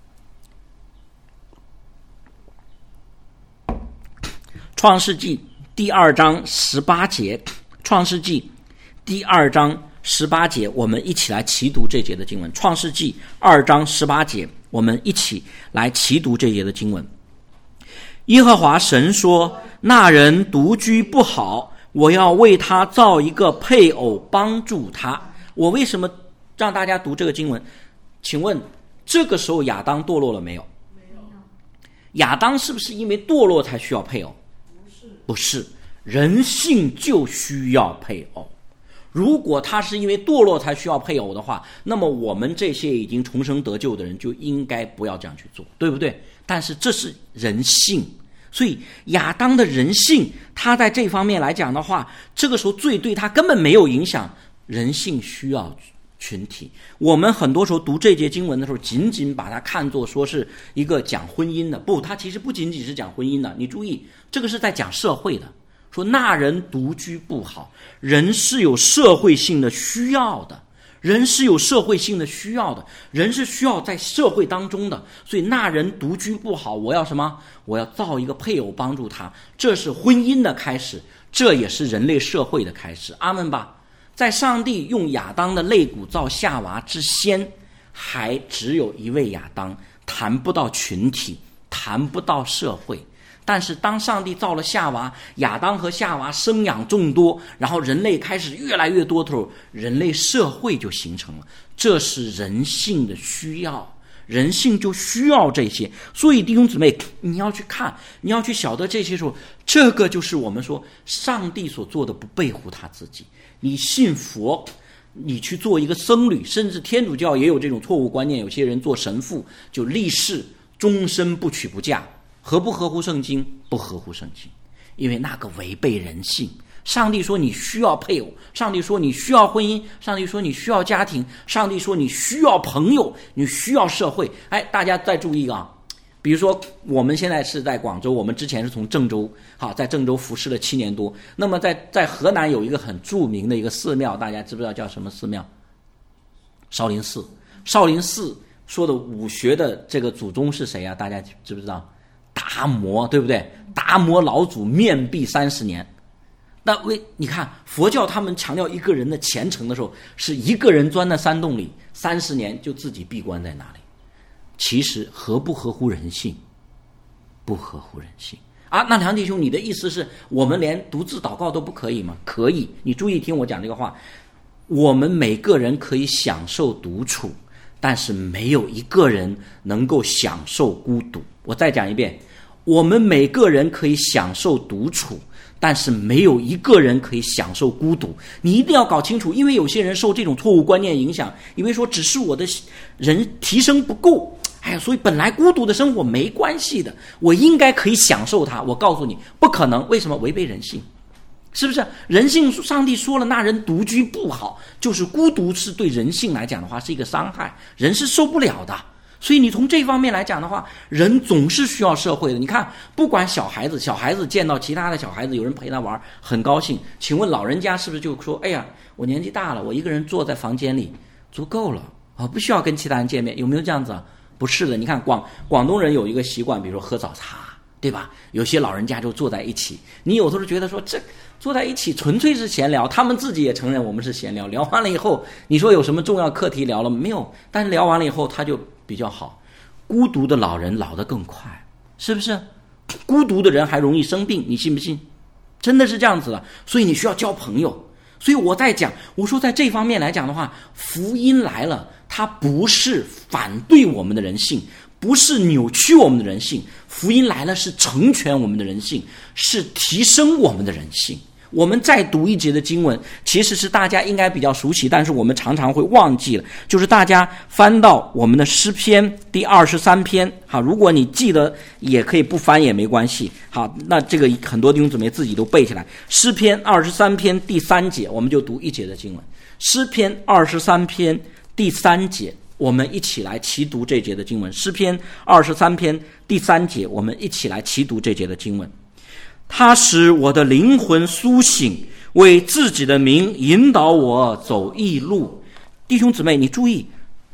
创世纪第二章十八节，创世纪第二章十八节，我们一起来齐读这节的经文。创世纪二章十八节，我们一起来齐读这节的经文。耶和华神说，那人独居不好，我要为他造一个配偶帮助他。我为什么让大家读这个经文？请问这个时候亚当堕落了没有？没有。亚当是不是因为堕落才需要配偶？不是，不是，人性就需要配偶。如果他是因为堕落才需要配偶的话，那么我们这些已经重生得救的人就应该不要这样去做，对不对？但是这是人性，所以亚当的人性，他在这方面来讲的话，这个时候罪对他根本没有影响。人性需要群体。我们很多时候读这节经文的时候，仅仅把它看作说是一个讲婚姻的，不，它其实不仅仅是讲婚姻的。你注意，这个是在讲社会的。说那人独居不好，人是有社会性的需要的，人是有社会性的需要的，人是需要在社会当中的。所以那人独居不好，我要什么？我要造一个配偶帮助他。这是婚姻的开始，这也是人类社会的开始。阿们吧。在上帝用亚当的肋骨造夏娃之先，还只有一位亚当，谈不到群体，谈不到社会。但是当上帝造了夏娃，亚当和夏娃生养众多，然后人类开始越来越多的时候，人类社会就形成了。这是人性的需要，人性就需要这些。所以弟兄姊妹，你要去看，你要去晓得这些时候，这个就是我们说上帝所做的不背乎他自己。你信佛，你去做一个僧侣，甚至天主教也有这种错误观念，有些人做神父就立誓终身不娶不嫁，合不合乎圣经？不合乎圣经，因为那个违背人性。上帝说你需要配偶，上帝说你需要婚姻，上帝说你需要家庭，上帝说你需要朋友，你需要社会。哎，大家再注意啊，比如说我们现在是在广州，我们之前是从郑州，好，在郑州服侍了七年多。那么在在河南有一个很著名的一个寺庙，大家知不知道叫什么寺庙？少林寺。少林寺说的武学的这个祖宗是谁啊？大家知不知道？达摩，对不对？达摩老祖面壁三十年。那为你看佛教他们强调一个人的虔诚的时候，是一个人钻在山洞里三十年就自己闭关在那里。其实合不合乎人性？不合乎人性啊！那梁弟兄，你的意思是我们连独自祷告都不可以吗？可以。你注意听我讲这个话，我们每个人可以享受独处，但是没有一个人能够享受孤独。我再讲一遍，我们每个人可以享受独处，但是没有一个人可以享受孤独。你一定要搞清楚，因为有些人受这种错误观念影响，以为说只是我的人提升不够，哎呀，所以本来孤独的生活没关系的，我应该可以享受它。我告诉你，不可能。为什么？违背人性，是不是？人性，上帝说了，那人独居不好，就是孤独是对人性来讲的话是一个伤害，人是受不了的。所以你从这方面来讲的话，人总是需要社会的。你看，不管小孩子，小孩子见到其他的小孩子有人陪他玩，很高兴。请问老人家是不是就说，哎呀，我年纪大了，我一个人坐在房间里足够了啊，不需要跟其他人见面？有没有这样子啊？不是的。你看广广东人有一个习惯，比如说喝早茶，对吧？有些老人家就坐在一起，你有时候觉得说这坐在一起纯粹是闲聊，他们自己也承认我们是闲聊。聊完了以后，你说有什么重要课题聊了没有？但是聊完了以后他就比较好。孤独的老人老得更快，是不是？孤独的人还容易生病，你信不信？真的是这样子的。所以你需要交朋友。所以我在讲，我说在这方面来讲的话，福音来了，它不是反对我们的人性，不是扭曲我们的人性，福音来了是成全我们的人性，是提升我们的人性。我们再读一节的经文，其实是大家应该比较熟悉，但是我们常常会忘记了，就是大家翻到我们的诗篇第二十三篇。好，如果你记得也可以不翻也没关系。好，那这个很多弟兄姊妹自己都背起来。诗篇二十三篇第三节，我们就读一节的经文。诗篇二十三篇第三节，我们一起来齐读这节的经文。诗篇二十三篇第三节，我们一起来齐读这节的经文。他使我的灵魂苏醒，为自己的名引导我走义路。弟兄姊妹，你注意，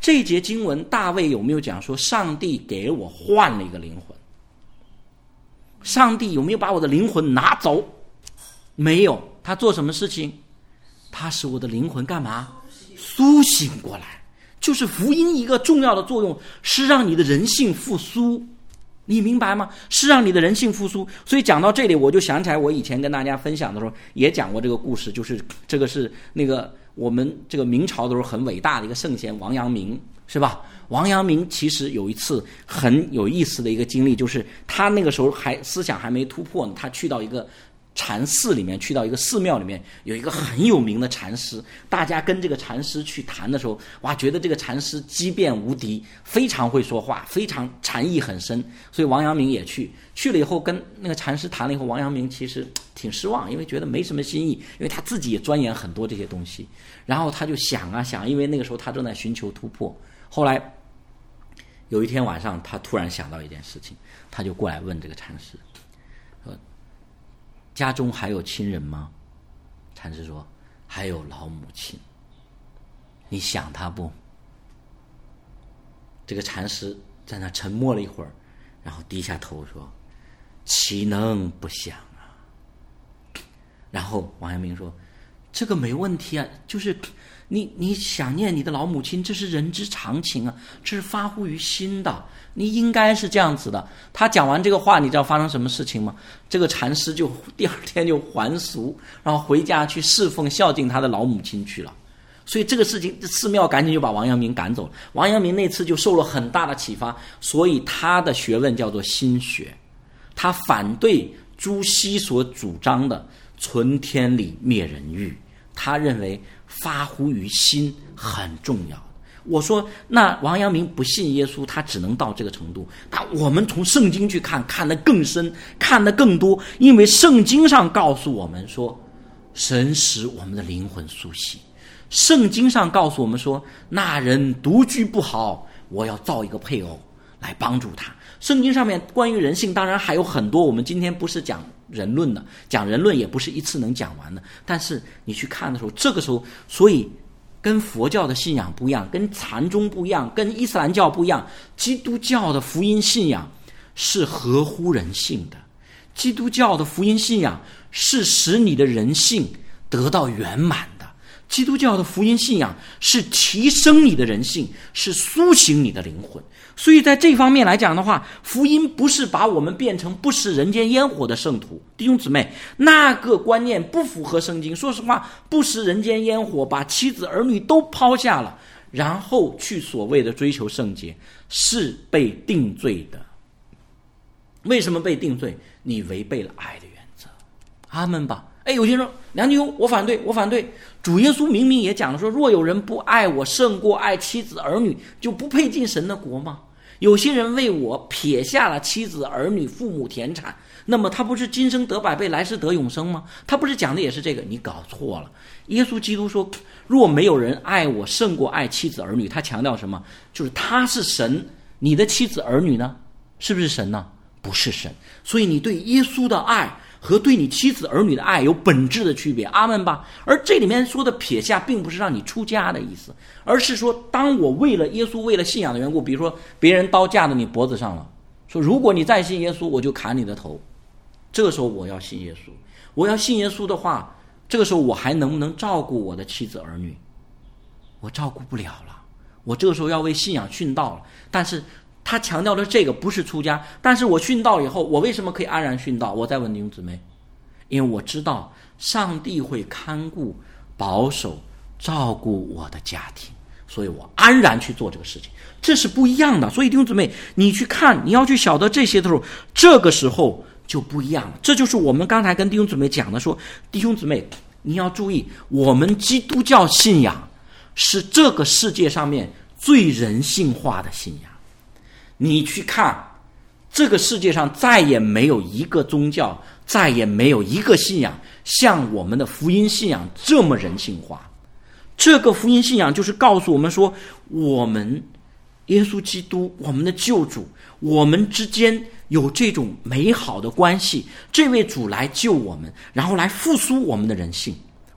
这节经文大卫有没有讲说上帝给我换了一个灵魂？上帝有没有把我的灵魂拿走？没有。他做什么事情？他使我的灵魂干嘛？苏醒过来。就是福音一个重要的作用是让你的人性复苏，你明白吗？是让你的人性复苏。所以讲到这里，我就想起来我以前跟大家分享的时候也讲过这个故事，就是这个是那个我们这个明朝的时候很伟大的一个圣贤王阳明，是吧？王阳明其实有一次很有意思的一个经历，就是他那个时候还思想还没突破呢，他去到一个禅寺里面，去到一个寺庙里面，有一个很有名的禅师，大家跟这个禅师去谈的时候，哇，觉得这个禅师机变无敌，非常会说话，非常禅意很深，所以王阳明也去去了以后跟那个禅师谈了以后，王阳明其实挺失望，因为觉得没什么新意，因为他自己也钻研很多这些东西，然后他就想啊想，因为那个时候他正在寻求突破。后来有一天晚上，他突然想到一件事情，他就过来问这个禅师说，家中还有亲人吗？禅师说，还有老母亲。你想他不？这个禅师在那沉默了一会儿，然后低下头说，岂能不想啊？然后王阳明说，这个没问题啊，就是你你想念你的老母亲，这是人之常情啊，这是发乎于心的，你应该是这样子的。他讲完这个话，你知道发生什么事情吗？这个禅师就第二天就还俗，然后回家去侍奉孝敬他的老母亲去了。所以这个事情，寺庙赶紧就把王阳明赶走了。王阳明那次就受了很大的启发，所以他的学问叫做心学，他反对朱熹所主张的存天理灭人欲，他认为发乎于心很重要。我说那王阳明不信耶稣，他只能到这个程度，但我们从圣经去看，看得更深，看得更多，因为圣经上告诉我们说，神使我们的灵魂苏醒。圣经上告诉我们说，那人独居不好，我要造一个配偶来帮助他。圣经上面关于人性当然还有很多，我们今天不是讲人论的，讲人论也不是一次能讲完的，但是你去看的时候，这个时候所以跟佛教的信仰不一样，跟禅宗不一样，跟伊斯兰教不一样，基督教的福音信仰是合乎人性的，基督教的福音信仰是使你的人性得到圆满的，基督教的福音信仰是提升你的人性，是苏醒你的灵魂。所以在这方面来讲的话，福音不是把我们变成不食人间烟火的圣徒。弟兄姊妹，那个观念不符合圣经。说实话，不食人间烟火，把妻子儿女都抛下了，然后去所谓的追求圣洁，是被定罪的。为什么被定罪？你违背了爱的原则。阿们吧。哎，有些人说，梁弟兄，我反对，我反对。主耶稣明明也讲了说，若有人不爱我胜过爱妻子儿女，就不配进神的国吗？有些人为我撇下了妻子儿女父母田产，那么他不是今生得百倍，来世得永生吗？他不是讲的也是这个？你搞错了。耶稣基督说，若没有人爱我胜过爱妻子儿女，他强调什么？就是他是神，你的妻子儿女呢，是不是神呢？不是神。所以你对耶稣的爱和对你妻子儿女的爱有本质的区别。阿们吧。而这里面说的撇下并不是让你出家的意思，而是说当我为了耶稣，为了信仰的缘故，比如说别人刀架到你脖子上了，说如果你再信耶稣，我就砍你的头，这个时候我要信耶稣。我要信耶稣的话，这个时候我还能不能照顾我的妻子儿女？我照顾不了了，我这个时候要为信仰殉道了。但是他强调的这个不是出家，但是我殉道以后，我为什么可以安然殉道？我再问弟兄姊妹，因为我知道上帝会看顾、保守、照顾我的家庭，所以我安然去做这个事情，这是不一样的。所以弟兄姊妹，你去看，你要去晓得这些的时候，这个时候就不一样了。这就是我们刚才跟弟兄姊妹讲的，说弟兄姊妹，你要注意，我们基督教信仰是这个世界上面最人性化的信仰。你去看，这个世界上再也没有一个宗教，再也没有一个信仰像我们的福音信仰这么人性化。这个福音信仰就是告诉我们说，我们耶稣基督，我们的救主，我们之间有这种美好的关系，这位主来救我们，然后来复苏我们的人性。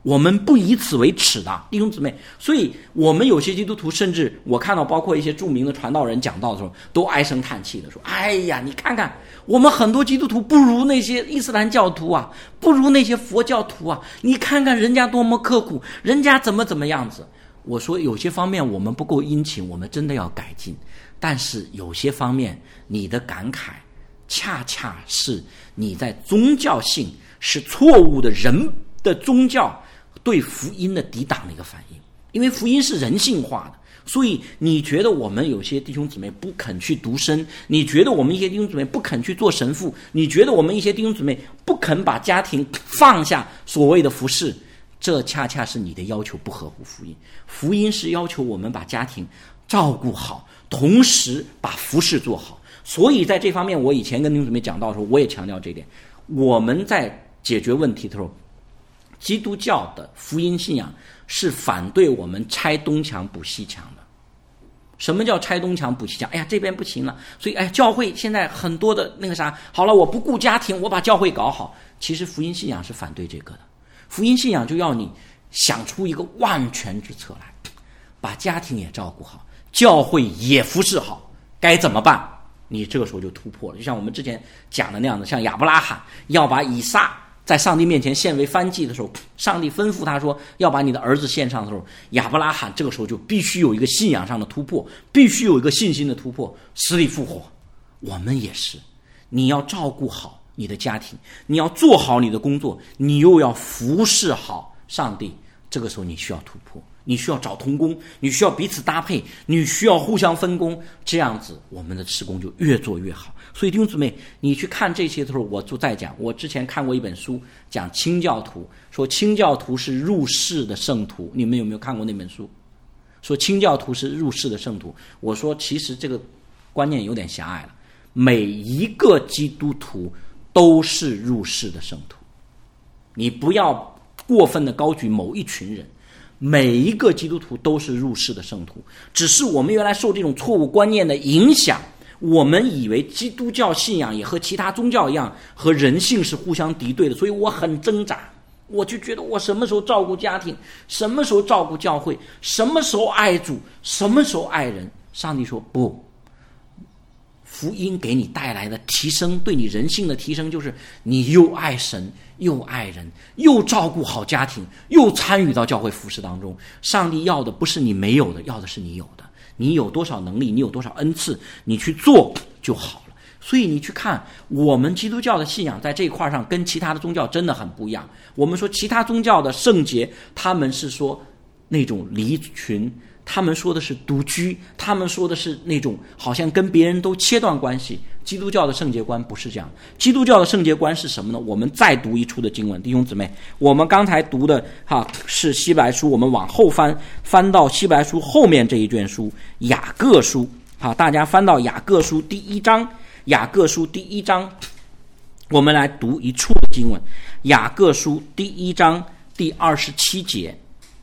我们不以此为耻的，弟兄姊妹。所以我们有些基督徒，甚至我看到包括一些著名的传道人讲道的时候，都唉声叹气的说，哎呀，你看看我们很多基督徒不如那些伊斯兰教徒啊，不如那些佛教徒啊，你看看人家多么刻苦，人家怎么怎么样子。我说有些方面我们不够殷勤，我们真的要改进，但是有些方面你的感慨恰恰是你在宗教性是错误的人的宗教对福音的抵挡的一个反应。因为福音是人性化的，所以你觉得我们有些弟兄姊妹不肯去独身，你觉得我们一些弟兄姊妹不肯去做神父，你觉得我们一些弟兄姊妹不肯把家庭放下所谓的服事，这恰恰是你的要求不合乎福音。福音是要求我们把家庭照顾好，同时把服事做好。所以在这方面，我以前跟弟兄姊妹讲到的时候，我也强调这一点。我们在解决问题的时候，基督教的福音信仰是反对我们拆东墙补西墙的。什么叫拆东墙补西墙？哎呀，这边不行了，所以哎，教会现在很多的那个啥，好了，我不顾家庭，我把教会搞好。其实福音信仰是反对这个的。福音信仰就要你想出一个万全之策来，把家庭也照顾好，教会也服侍好，该怎么办？你这个时候就突破了。就像我们之前讲的那样的，像亚伯拉罕要把以撒在上帝面前献为燔祭的时候，上帝吩咐他说要把你的儿子献上的时候，亚伯拉罕这个时候就必须有一个信仰上的突破，必须有一个信心的突破，死里复活。我们也是，你要照顾好你的家庭，你要做好你的工作，你又要服侍好上帝，这个时候你需要突破，你需要找同工，你需要彼此搭配，你需要互相分工，这样子我们的事工就越做越好。所以弟兄姊妹，你去看这些的时候，我就在讲，我之前看过一本书讲清教徒，说清教徒是入世的圣徒，你们有没有看过那本书？说清教徒是入世的圣徒。我说其实这个观念有点狭隘了，每一个基督徒都是入世的圣徒，你不要过分的高举某一群人，每一个基督徒都是入世的圣徒，只是我们原来受这种错误观念的影响，我们以为基督教信仰也和其他宗教一样，和人性是互相敌对的，所以我很挣扎，我就觉得我什么时候照顾家庭，什么时候照顾教会，什么时候爱主，什么时候爱人。上帝说不，福音给你带来的提升，对你人性的提升，就是你又爱神又爱人，又照顾好家庭，又参与到教会服事当中。上帝要的不是你没有的，要的是你有的。你有多少能力，你有多少恩赐，你去做就好了。所以你去看我们基督教的信仰在这一块上跟其他的宗教真的很不一样。我们说其他宗教的圣洁，他们是说那种离群，他们说的是独居，他们说的是那种好像跟别人都切断关系。基督教的圣洁观不是这样，基督教的圣洁观是什么呢？我们再读一处的经文，弟兄姊妹，我们刚才读的哈是希伯来书，我们往后翻，翻到希伯来书后面这一卷书雅各书，好，大家翻到雅各书第一章，雅各书第一章，我们来读一处的经文，雅各书第一章第二十七节，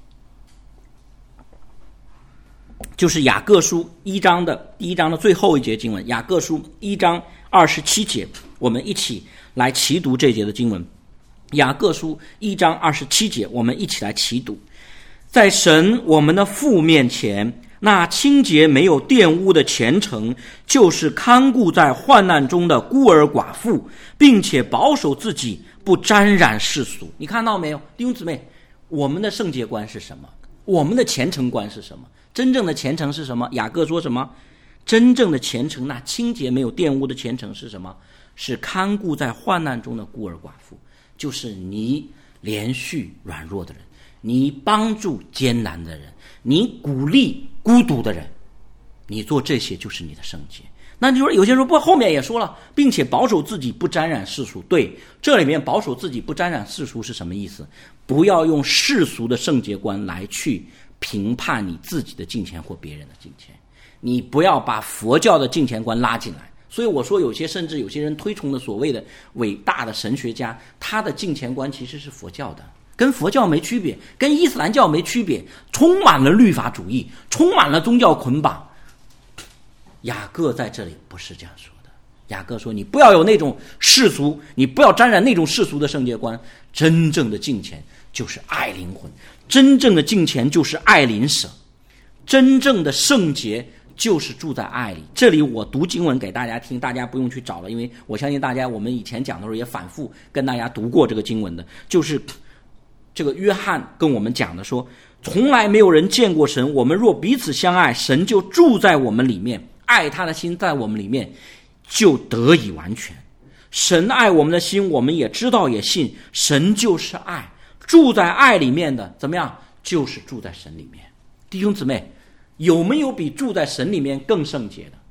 就是雅各书一章的第一章的最后一节经文，雅各书一章二十七节，我们一起来齐读这节的经文。雅各书一章二十七节，我们一起来齐读。在神我们的父面前，那清洁没有玷污的虔诚，就是看顾在患难中的孤儿寡妇，并且保守自己不沾染世俗。你看到没有，弟兄姊妹，我们的圣洁观是什么？我们的虔诚观是什么？真正的虔诚是什么？雅各说什么？真正的虔诚，那清洁没有玷污的虔诚是什么？是看顾在患难中的孤儿寡妇，就是你连续软弱的人，你帮助艰难的人，你鼓励孤独的人，你做这些就是你的圣洁。那你说有些人说不，后面也说了，并且保守自己不沾染世俗。对，这里面保守自己不沾染世俗是什么意思？不要用世俗的圣洁观来去评判你自己的敬虔或别人的敬虔，你不要把佛教的敬虔观拉进来。所以我说有些甚至有些人推崇的所谓的伟大的神学家，他的敬虔观其实是佛教的，跟佛教没区别，跟伊斯兰教没区别，充满了律法主义，充满了宗教捆绑。雅各在这里不是这样说的，雅各说你不要有那种世俗，你不要沾染那种世俗的圣洁观，真正的敬虔就是爱灵魂，真正的敬虔就是爱邻舍，真正的圣洁就是住在爱里。这里我读经文给大家听，大家不用去找了，因为我相信大家我们以前讲的时候也反复跟大家读过这个经文的，就是这个约翰跟我们讲的说，从来没有人见过神，我们若彼此相爱，神就住在我们里面，爱他的心在我们里面就得以完全。神爱我们的心，我们也知道也信，神就是爱，住在爱里面的怎么样，就是住在神里面。弟兄姊妹，有没有比住在神里面更圣洁的？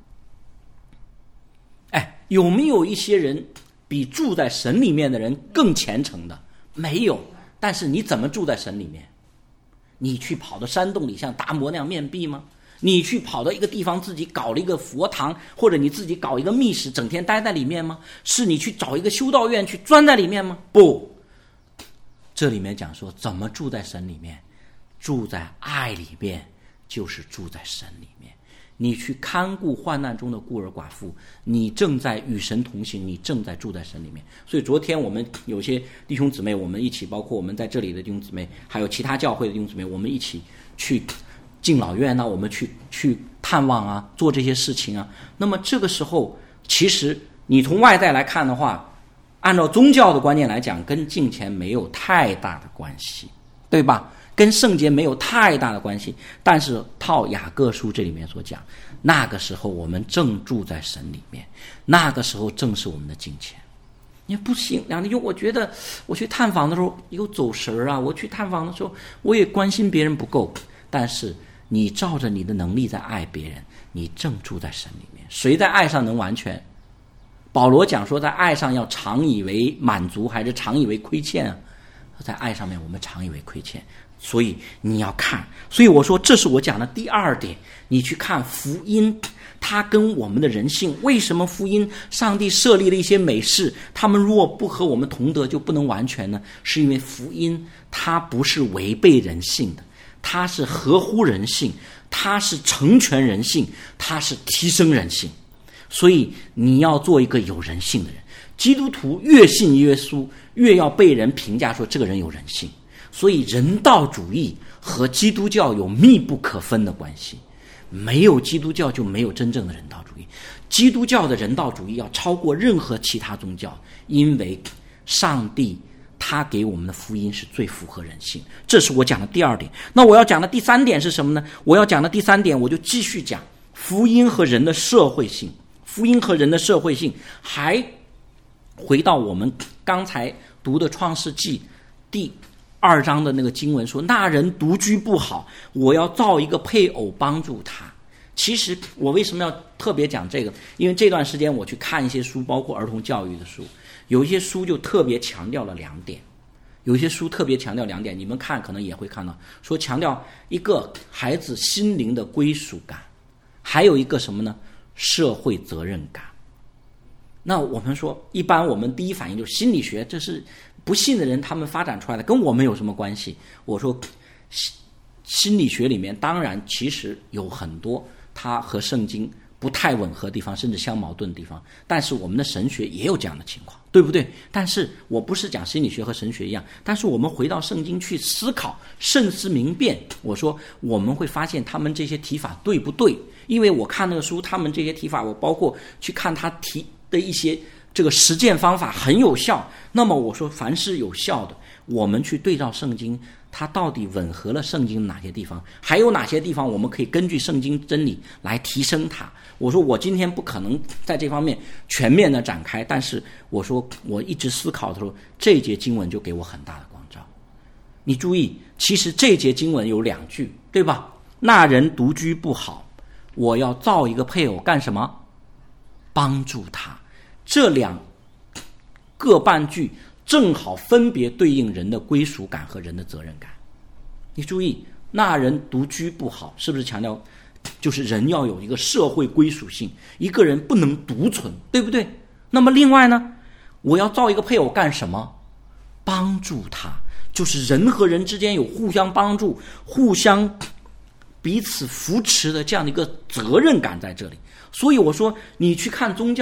哎，有没有一些人比住在神里面的人更虔诚的？没有。但是你怎么住在神里面？你去跑到山洞里像达摩那样面壁吗？你去跑到一个地方自己搞了一个佛堂，或者你自己搞一个密室整天待在里面吗？是你去找一个修道院去钻在里面吗？不，这里面讲说怎么住在神里面，住在爱里面就是住在神里面。你去看顾患难中的孤儿寡妇，你正在与神同行，你正在住在神里面。所以昨天我们有些弟兄姊妹，我们一起，包括我们在这里的弟兄姊妹，还有其他教会的弟兄姊妹，我们一起去敬老院啊，我们去去探望啊，做这些事情啊。那么这个时候，其实你从外在来看的话，按照宗教的观念来讲，跟敬虔没有太大的关系，对吧？跟圣洁没有太大的关系。但是套雅各书这里面所讲，那个时候我们正住在神里面，那个时候正是我们的敬虔。你不行，梁弟兄，我觉得我去探访的时候有走神啊，我去探访的时候我也关心别人不够，但是你照着你的能力在爱别人，你正住在神里面。谁在爱上能完全？保罗讲说在爱上要常以为满足，还是常以为亏欠啊？在爱上面我们常以为亏欠。所以你要看，所以我说这是我讲的第二点，你去看福音，它跟我们的人性，为什么福音上帝设立了一些美事，他们若不和我们同德就不能完全呢？是因为福音它不是违背人性的，它是合乎人性，它是成全人性，它是提升人性。所以你要做一个有人性的人。基督徒越信耶稣，越要被人评价说这个人有人性。所以人道主义和基督教有密不可分的关系，没有基督教就没有真正的人道主义。基督教的人道主义要超过任何其他宗教，因为上帝他给我们的福音是最符合人性。这是我讲的第二点。那我要讲的第三点是什么呢？我要讲的第三点，我就继续讲福音和人的社会性。福音和人的社会性，还回到我们刚才读的创世纪第二章的那个经文说，那人独居不好，我要造一个配偶帮助他。其实我为什么要特别讲这个？因为这段时间我去看一些书，包括儿童教育的书，有一些书就特别强调了两点，有一些书特别强调两点，你们看可能也会看到，说强调一个孩子心灵的归属感，还有一个什么呢？社会责任感。那我们说一般我们第一反应就是心理学，这是不信的人他们发展出来的，跟我们有什么关系？我说心理学里面当然其实有很多它和圣经不太吻合的地方，甚至相矛盾的地方，但是我们的神学也有这样的情况，对不对？但是我不是讲心理学和神学一样，但是我们回到圣经去思考，慎思明辨，我说我们会发现他们这些提法对不对？因为我看那个书，他们这些提法，我包括去看他提的一些这个实践方法很有效。那么我说凡是有效的，我们去对照圣经，它到底吻合了圣经哪些地方，还有哪些地方我们可以根据圣经真理来提升它。我说我今天不可能在这方面全面的展开，但是我说我一直思考的时候，这一节经文就给我很大的光照。你注意，其实这节经文有两句，对吧？那人独居不好，我要造一个配偶干什么？帮助他。这两个半句正好分别对应人的归属感和人的责任感。你注意，那人独居不好，是不是强调就是人要有一个社会归属性，一个人不能独存，对不对？那么另外呢，我要造一个配偶干什么？帮助他，就是人和人之间有互相帮助、互相彼此扶持的这样的一个责任感在这里。所以我说你去看宗教，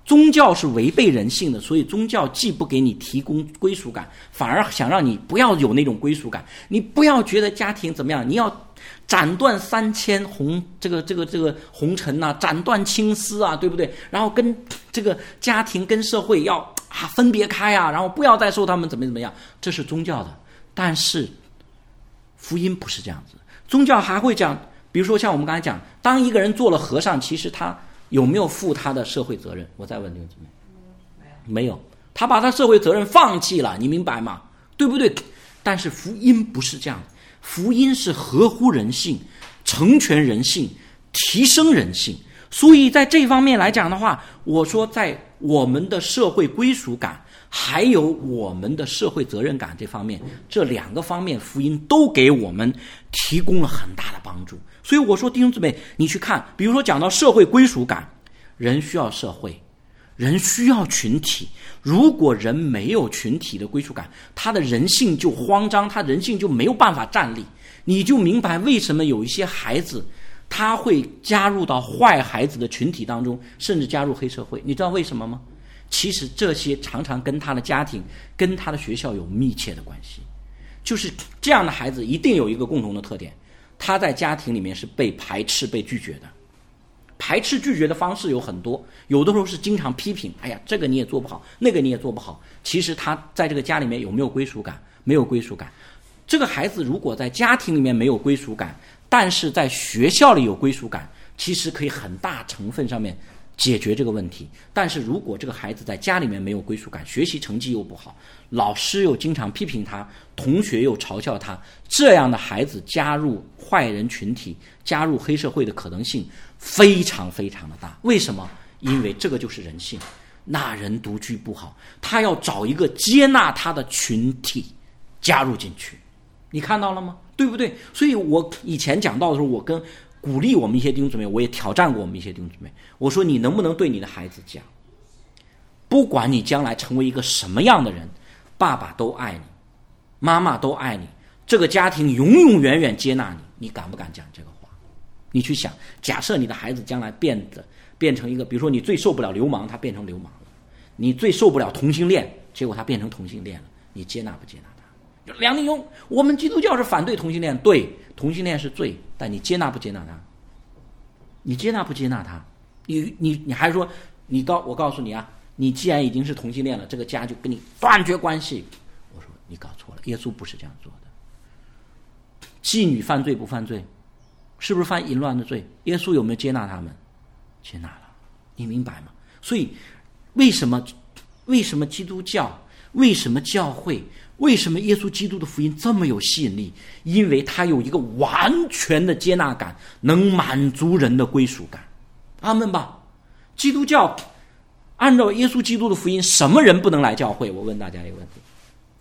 宗教是违背人性的，所以宗教既不给你提供归属感，反而想让你不要有那种归属感，你不要觉得家庭怎么样，你要斩断三千红这个这个这个红尘啊，斩断青丝啊，对不对？然后跟这个家庭跟社会要啊分别开啊，然后不要再受他们怎么怎么样，这是宗教的。但是福音不是这样子，宗教还会讲，比如说像我们刚才讲，当一个人做了和尚，其实他有没有负他的社会责任？我再问弟兄姊妹，没有，他把他社会责任放弃了，你明白吗？对不对？但是福音不是这样的，福音是合乎人性，成全人性，提升人性。所以在这方面来讲的话，我说在我们的社会归属感还有我们的社会责任感这方面，这两个方面福音都给我们提供了很大的帮助。所以我说弟兄姊妹，你去看，比如说讲到社会归属感，人需要社会，人需要群体，如果人没有群体的归属感，他的人性就慌张，他人性就没有办法站立。你就明白为什么有一些孩子他会加入到坏孩子的群体当中，甚至加入黑社会。你知道为什么吗？其实这些常常跟他的家庭跟他的学校有密切的关系。就是这样的孩子一定有一个共同的特点，他在家庭里面是被排斥被拒绝的。排斥拒绝的方式有很多，有的时候是经常批评，哎呀这个你也做不好，那个你也做不好。其实他在这个家里面有没有归属感？没有归属感。这个孩子如果在家庭里面没有归属感，但是在学校里有归属感，其实可以很大成分上面解决这个问题。但是如果这个孩子在家里面没有归属感，学习成绩又不好，老师又经常批评他，同学又嘲笑他，这样的孩子加入坏人群体，加入黑社会的可能性非常非常的大。为什么？因为这个就是人性，那人独居不好，他要找一个接纳他的群体加入进去。你看到了吗？对不对？所以我以前讲到的时候，我跟鼓励我们一些弟兄姊妹，我也挑战过我们一些弟兄姊妹，我说你能不能对你的孩子讲，不管你将来成为一个什么样的人，爸爸都爱你，妈妈都爱你，这个家庭永永远远接纳你，你敢不敢讲这个话？你去想，假设你的孩子将来变得变成一个，比如说你最受不了流氓，他变成流氓了；你最受不了同性恋，结果他变成同性恋了，你接纳不接纳他？梁立勇，我们基督教是反对同性恋，对，同性恋是罪，但你接纳不接纳他？你接纳不接纳他？你你你还说你告我告诉你啊，你既然已经是同性恋了，这个家就跟你断绝关系。我说你搞错了，耶稣不是这样做的。妓女犯罪不犯罪？是不是犯淫乱的罪？耶稣有没有接纳他们？接纳了，你明白吗？所以为什么为什么基督教，为什么教会，为什么耶稣基督的福音这么有吸引力？因为它有一个完全的接纳感，能满足人的归属感。阿们吧。基督教按照耶稣基督的福音，什么人不能来教会？我问大家一个问题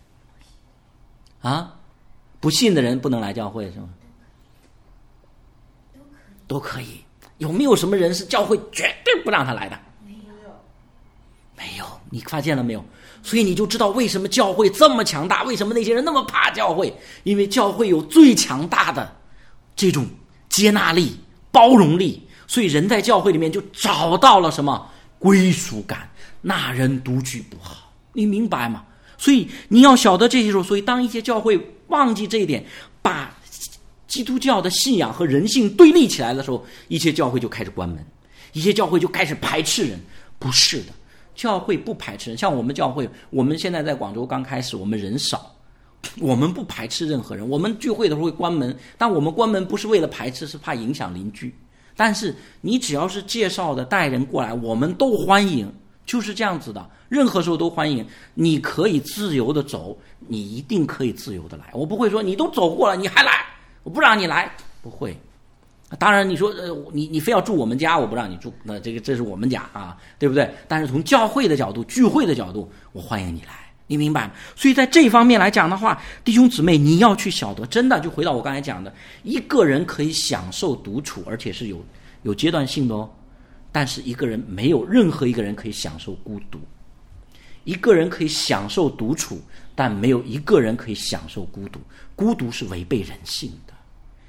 啊，不信的人不能来教会是吗？都可以。有没有什么人是教会绝对不让他来的？没有，没有。你发现了没有？所以你就知道为什么教会这么强大，为什么那些人那么怕教会，因为教会有最强大的这种接纳力、包容力，所以人在教会里面就找到了什么归属感，那人独居不好，你明白吗？所以你要晓得这些时候，所以当一些教会忘记这一点，把基督教的信仰和人性对立起来的时候，一些教会就开始关门，一些教会就开始排斥人。不是的，教会不排斥人。像我们教会，我们现在在广州刚开始，我们人少，我们不排斥任何人。我们聚会的时候会关门，但我们关门不是为了排斥，是怕影响邻居。但是你只要是介绍的带人过来，我们都欢迎，就是这样子的，任何时候都欢迎。你可以自由的走，你一定可以自由的来。我不会说你都走过了你还来，我不让你来，不会。当然你说呃你你非要住我们家，我不让你住，那这个这是我们家啊，对不对？但是从教会的角度，聚会的角度，我欢迎你来，你明白吗？所以在这方面来讲的话，弟兄姊妹，你要去晓得，真的就回到我刚才讲的，一个人可以享受独处，而且是有有阶段性的哦。但是一个人没有任何一个人可以享受孤独，一个人可以享受独处，但没有一个人可以享受孤独。孤独是违背人性的。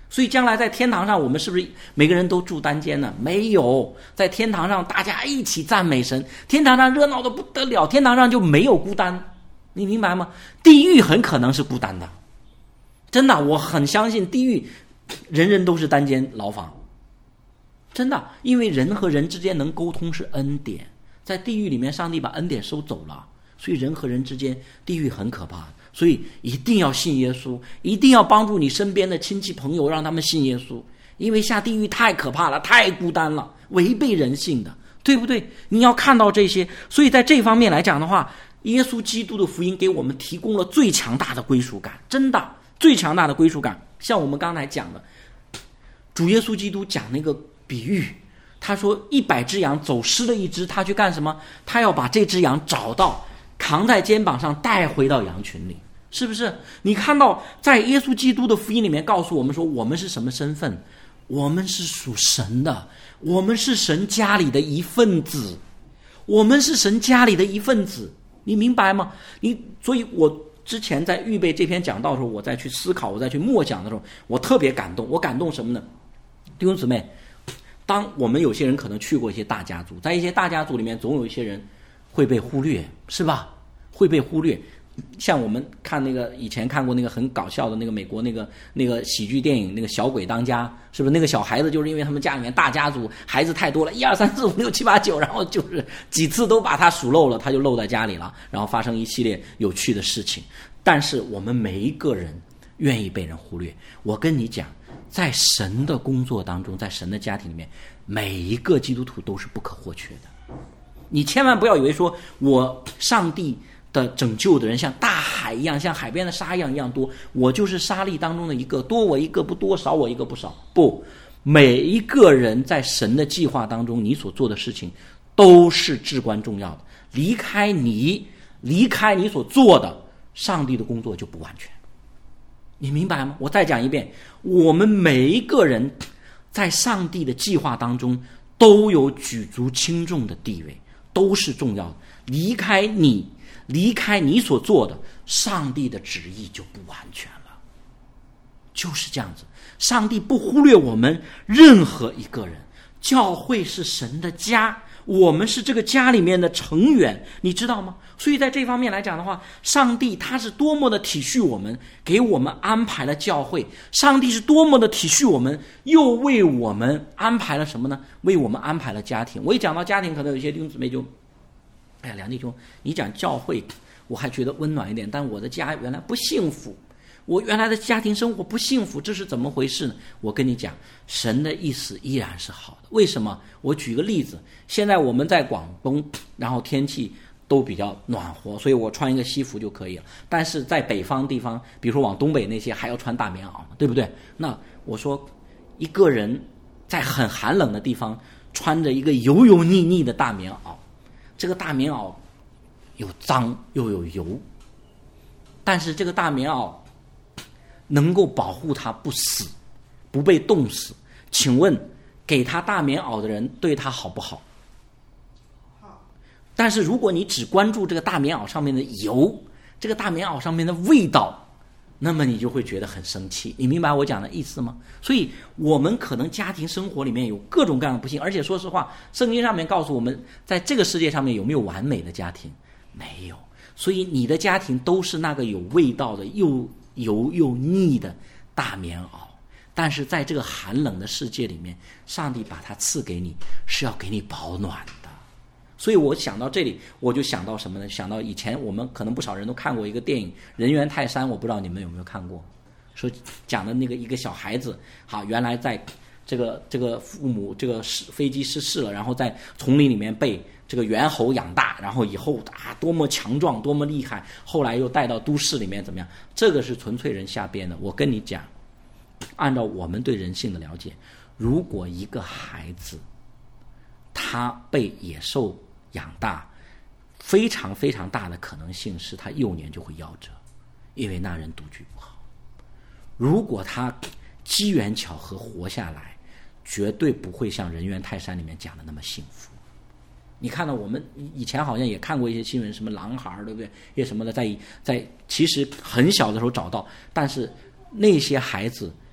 所以将来在天堂上，我们是不是每个人都住单间呢？没有，在天堂上大家一起赞美神，天堂上热闹的不得了，天堂上就没有孤单，你明白吗？地狱很可能是孤单的，真的，我很相信地狱人人都是单间牢房，真的，因为人和人之间能沟通是恩典，在地狱里面上帝把恩典收走了，所以人和人之间地狱很可怕，所以一定要信耶稣，一定要帮助你身边的亲戚朋友让他们信耶稣，因为下地狱太可怕了，太孤单了，违背人性的，对不对？你要看到这些，所以在这方面来讲的话，耶稣基督的福音给我们提供了最强大的归属感，真的最强大的归属感。像我们刚才讲的，主耶稣基督讲那个比喻，他说一百只羊走失了一只，他去干什么？他要把这只羊找到，扛在肩膀上带回到羊群里，是不是？你看到在耶稣基督的福音里面告诉我们说，我们是什么身份？我们是属神的，我们是神家里的一份子，我们是神家里的一份子，你明白吗？你所以我之前在预备这篇讲道的时候，我再去思考，我再去默想的时候，我特别感动。我感动什么呢？弟兄姊妹，当我们有些人可能去过一些大家族，在一些大家族里面总有一些人会被忽略，是吧？会被忽略。像我们看那个以前看过那个很搞笑的那个美国那个那个喜剧电影那个小鬼当家，是不是？那个小孩子就是因为他们家里面大家族孩子太多了，一二三四五六七八九，然后就是几次都把他数漏了，他就漏在家里了，然后发生一系列有趣的事情。但是我们每一个人愿意被人忽略，我跟你讲，在神的工作当中，在神的家庭里面，每一个基督徒都是不可或缺的。你千万不要以为说我上帝的拯救的人像大海一样，像海边的沙一样一样多，我就是沙粒当中的一个，多我一个不多，少我一个不少。不，每一个人在神的计划当中，你所做的事情都是至关重要的。离开你，离开你所做的，上帝的工作就不完全。你明白吗？我再讲一遍，我们每一个人在上帝的计划当中都有举足轻重的地位，都是重要的。离开你，离开你所做的，上帝的旨意就不完全了。就是这样子，上帝不忽略我们任何一个人。教会是神的家，我们是这个家里面的成员，你知道吗？所以在这方面来讲的话，上帝他是多么的体恤我们，给我们安排了教会。上帝是多么的体恤我们，又为我们安排了什么呢？为我们安排了家庭。我一讲到家庭，可能有一些弟兄姊妹就哎呀，梁弟兄，你讲教会我还觉得温暖一点，但我的家原来不幸福，我原来的家庭生活不幸福，这是怎么回事呢？我跟你讲，神的意思依然是好的。为什么？我举个例子，现在我们在广东，然后天气都比较暖和，所以我穿一个西服就可以了。但是在北方地方，比如说往东北那些还要穿大棉袄，对不对？那我说一个人在很寒冷的地方穿着一个油油腻腻的大棉袄，这个大棉袄有脏又有油，但是这个大棉袄能够保护他不死，不被冻死。请问给他大棉袄的人对他好不好？好。但是如果你只关注这个大棉袄上面的油，这个大棉袄上面的味道，那么你就会觉得很生气。你明白我讲的意思吗？所以我们可能家庭生活里面有各种各样的不幸，而且说实话，圣经上面告诉我们，在这个世界上面有没有完美的家庭？没有。所以你的家庭都是那个有味道的又油又腻的大棉袄，但是在这个寒冷的世界里面，上帝把它赐给你，是要给你保暖的。所以我想到这里，我就想到什么呢？想到以前我们可能不少人都看过一个电影《人猿泰山》，我不知道你们有没有看过，说讲的那个一个小孩子，好，原来在这个这个父母这个飞机失事了，然后在丛林里面被这个猿猴养大，然后以后啊多么强壮多么厉害，后来又带到都市里面怎么样？这个是纯粹人瞎编的。我跟你讲，按照我们对人性的了解，如果一个孩子他被野兽养大，非常非常大的可能性是他幼年就会夭折，因为那人独居不好。如果他机缘巧合活下来，绝对不会像《人猿泰山》里面讲的那么幸福。你看到我们以前好像也看过一些新闻，什么狼孩对不对？一些什么的，在在其实很小的时候找到，但是那些孩子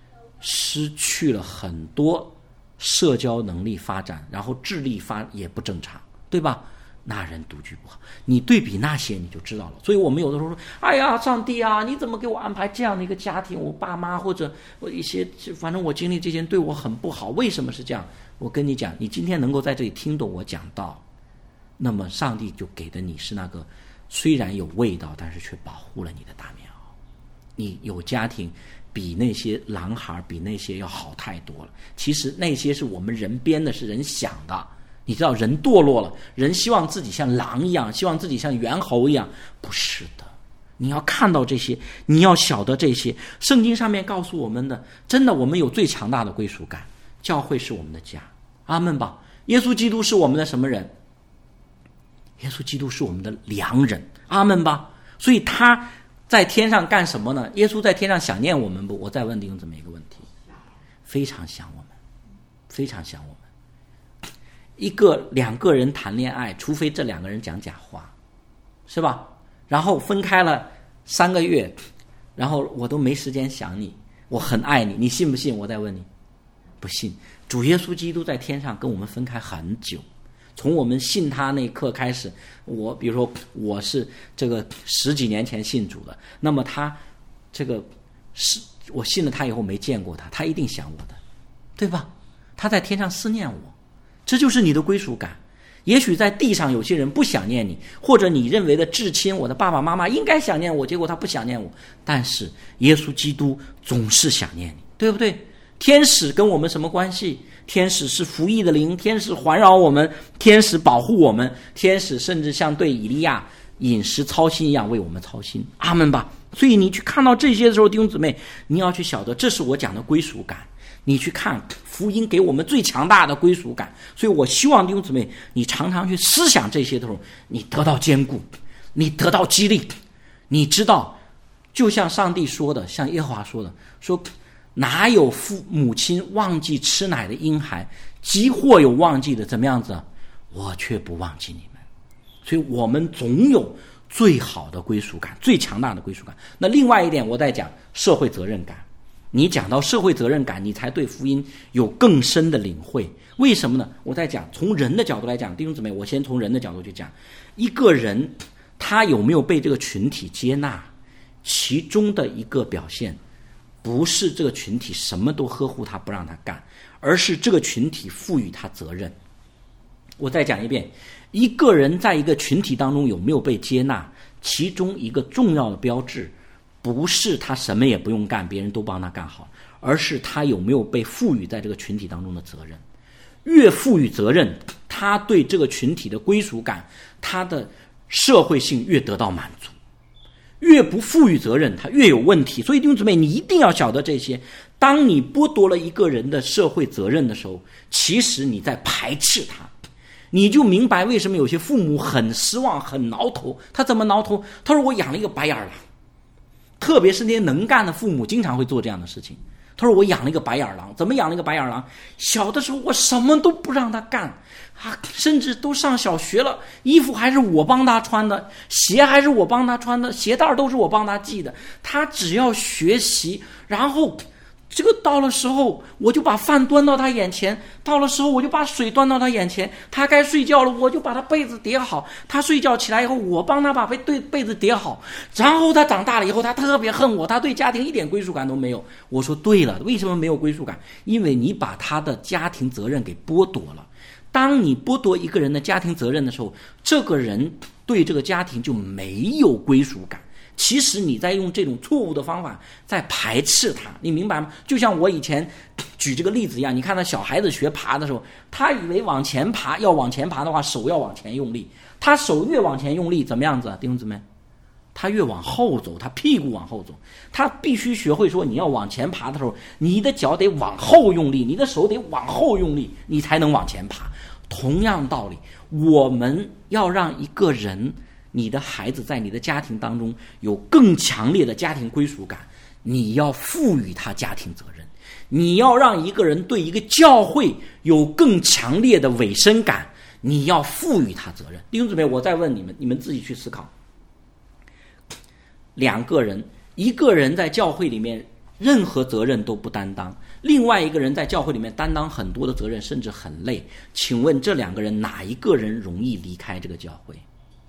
失去了很多社交能力发展，然后智力发也不正常，对吧？那人独居不好，你对比那些你就知道了。所以我们有的时候说，哎呀，上帝啊，你怎么给我安排这样的一个家庭？我爸妈或者我一些，反正我经历这些对我很不好，为什么是这样？我跟你讲，你今天能够在这里听懂我讲道，那么上帝就给的你是那个虽然有味道，但是却保护了你的大棉袄。你有家庭比那些狼孩比那些要好太多了。其实那些是我们人编的，是人想的。你知道人堕落了，人希望自己像狼一样，希望自己像猿猴一样，不是的。你要看到这些，你要晓得这些。圣经上面告诉我们的，真的我们有最强大的归属感，教会是我们的家，阿们吧。耶稣基督是我们的什么人？耶稣基督是我们的良人，阿们吧。所以他在天上干什么呢？耶稣在天上想念我们不？我再问弟兄姊妹一个问题，非常想我们，非常想我们。一个两个人谈恋爱，除非这两个人讲假话，是吧？然后分开了三个月，然后我都没时间想你，我很爱你，你信不信？我再问你，不信。主耶稣基督在天上跟我们分开很久，从我们信他那一刻开始，我比如说我是这个十几年前信主的，那么他这个是我信了他以后没见过他，他一定想我的，对吧？他在天上思念我。这就是你的归属感。也许在地上有些人不想念你，或者你认为的至亲，我的爸爸妈妈应该想念我，结果他不想念我，但是耶稣基督总是想念你，对不对？天使跟我们什么关系？天使是服役的灵，天使环绕我们，天使保护我们，天使甚至像对以利亚饮食操心一样为我们操心，阿们吧。所以你去看到这些的时候，弟兄姊妹，你要去晓得，这是我讲的归属感。你去看福音给我们最强大的归属感，所以我希望弟兄姊妹，你常常去思想这些的时候，你得到坚固，你得到激励。你知道，就像上帝说的，像耶和华说的，说哪有父母亲忘记吃奶的婴孩，即或有忘记的，怎么样子？我却不忘记你们。所以我们总有最好的归属感，最强大的归属感。那另外一点，我在讲社会责任感。你讲到社会责任感，你才对福音有更深的领会。为什么呢？我在讲从人的角度来讲，弟兄姊妹，我先从人的角度去讲，一个人他有没有被这个群体接纳，其中的一个表现不是这个群体什么都呵护他不让他干，而是这个群体赋予他责任。我再讲一遍，一个人在一个群体当中有没有被接纳，其中一个重要的标志不是他什么也不用干，别人都帮他干好，而是他有没有被赋予在这个群体当中的责任。越赋予责任，他对这个群体的归属感，他的社会性越得到满足。越不赋予责任，他越有问题。所以弟兄姊妹，你一定要晓得这些。当你剥夺了一个人的社会责任的时候，其实你在排斥他。你就明白为什么有些父母很失望，很挠头。他怎么挠头？他说我养了一个白眼狼。特别是那些能干的父母经常会做这样的事情。他说我养了一个白眼狼。怎么养了一个白眼狼？小的时候我什么都不让他干啊，甚至都上小学了，衣服还是我帮他穿的，鞋还是我帮他穿的，鞋带都是我帮他系的，他只要学习，然后这个到了时候我就把饭端到他眼前，到了时候我就把水端到他眼前，他该睡觉了我就把他被子叠好，他睡觉起来以后我帮他把被对被子叠好，然后他长大了以后他特别恨我，他对家庭一点归属感都没有。我说对了，为什么没有归属感？因为你把他的家庭责任给剥夺了。当你剥夺一个人的家庭责任的时候，这个人对这个家庭就没有归属感。其实你在用这种错误的方法在排斥他，你明白吗？就像我以前举这个例子一样，你看到小孩子学爬的时候，他以为往前爬，要往前爬的话手要往前用力，他手越往前用力怎么样子啊？弟兄姊妹，他越往后走，他屁股往后走。他必须学会说，你要往前爬的时候，你的脚得往后用力，你的手得往后用力，你才能往前爬。同样道理，我们要让一个人，你的孩子在你的家庭当中有更强烈的家庭归属感，你要赋予他家庭责任。你要让一个人对一个教会有更强烈的委身感，你要赋予他责任。弟兄姊妹，我再问你们，你们自己去思考。两个人，一个人在教会里面任何责任都不担当，另外一个人在教会里面担当很多的责任，甚至很累，请问这两个人哪一个人容易离开这个教会？